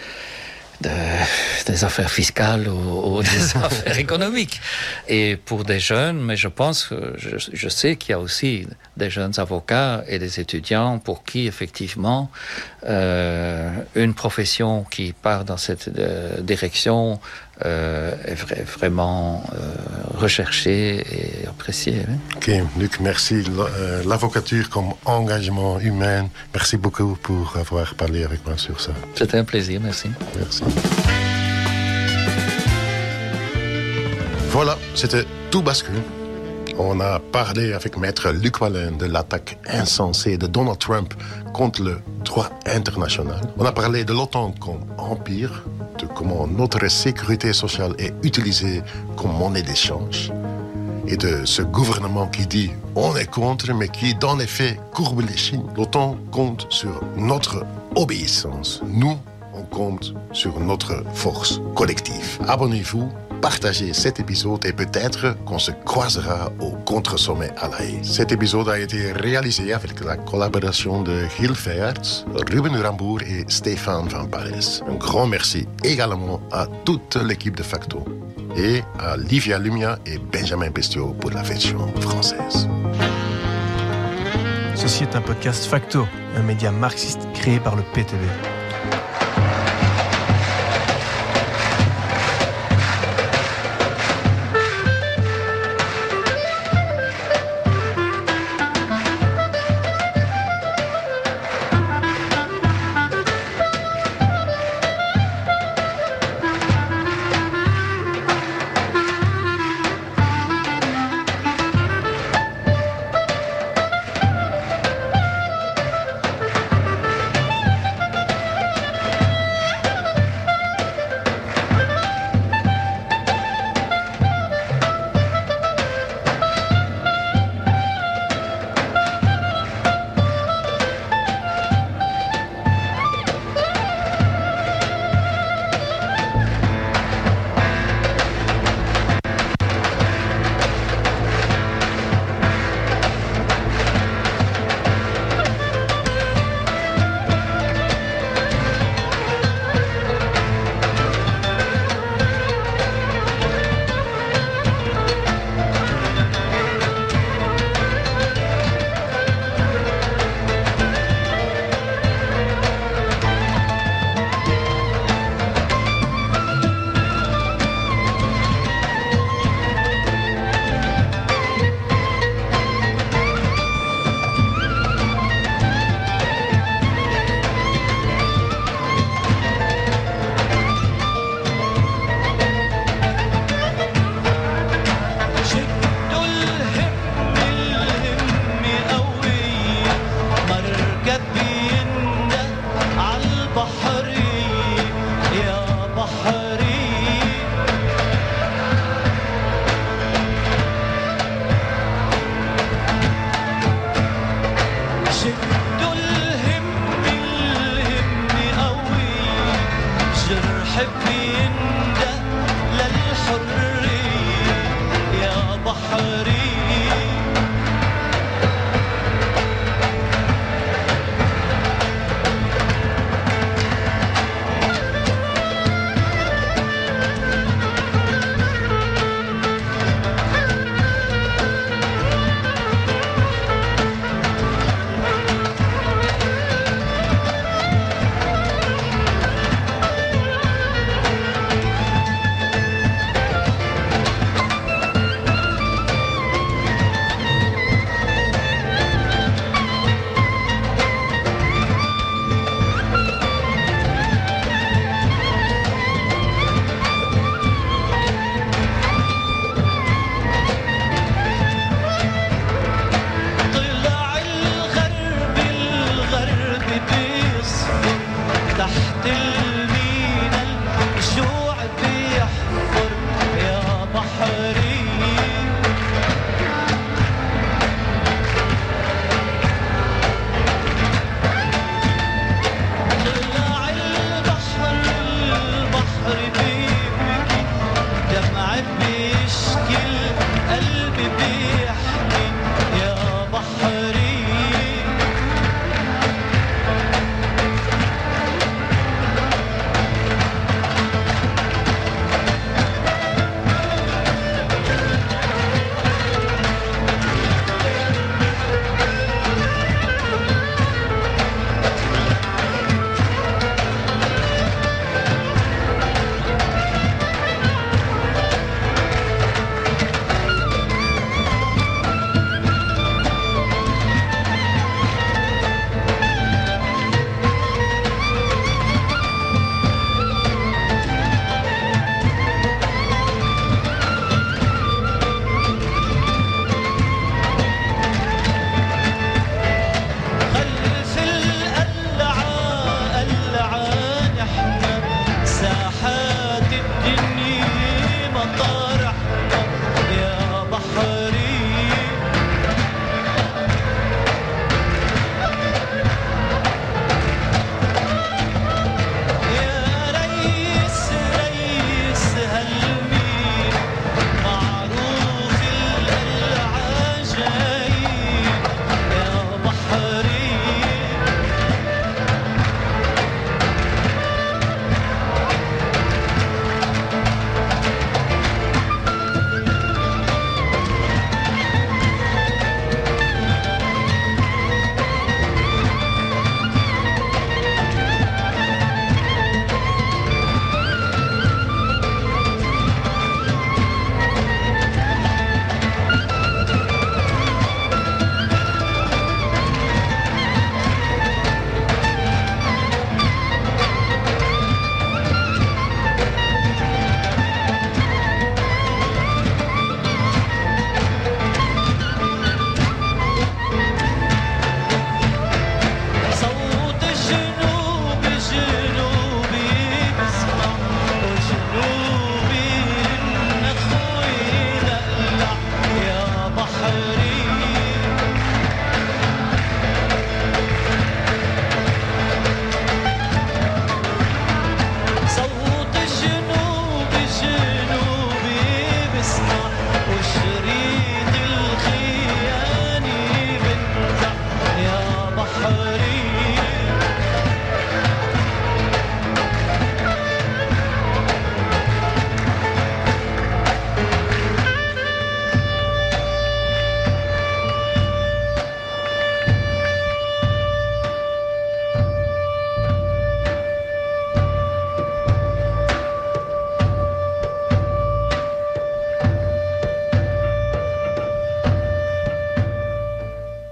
De, des affaires fiscales ou, ou des affaires économiques. Et pour des jeunes, mais je pense, je, je sais qu'il y a aussi des jeunes avocats et des étudiants pour qui, effectivement, euh, une profession qui part dans cette euh, direction euh, est vra- vraiment euh, recherchée et appréciée. Hein.
Ok, Luc, merci. L'avocature comme engagement humain, merci beaucoup pour avoir parlé avec moi sur ça.
C'était un plaisir, merci.
Merci. Voilà, c'était Tout bascule. On a parlé avec maître Luc Wallin de l'attaque insensée de Donald Trump contre le droit international. On a parlé de l'OTAN comme empire, de comment notre sécurité sociale est utilisée comme monnaie d'échange, et de ce gouvernement qui dit on est contre, mais qui dans les faits courbe les chines. L'OTAN compte sur notre obéissance. Nous, on compte sur notre force collective. Abonnez-vous, partagez cet épisode et peut-être qu'on se croisera au contre-sommet à La Haye. Cet épisode a été réalisé avec la collaboration de Gilles Feerts, Ruben Rambour et Stéphane Van Parijs. Un grand merci également à toute l'équipe de Facto et à Livia Lumia et Benjamin Pestiot pour la version française.
Ceci est un podcast Facto, un média marxiste créé par le P T B.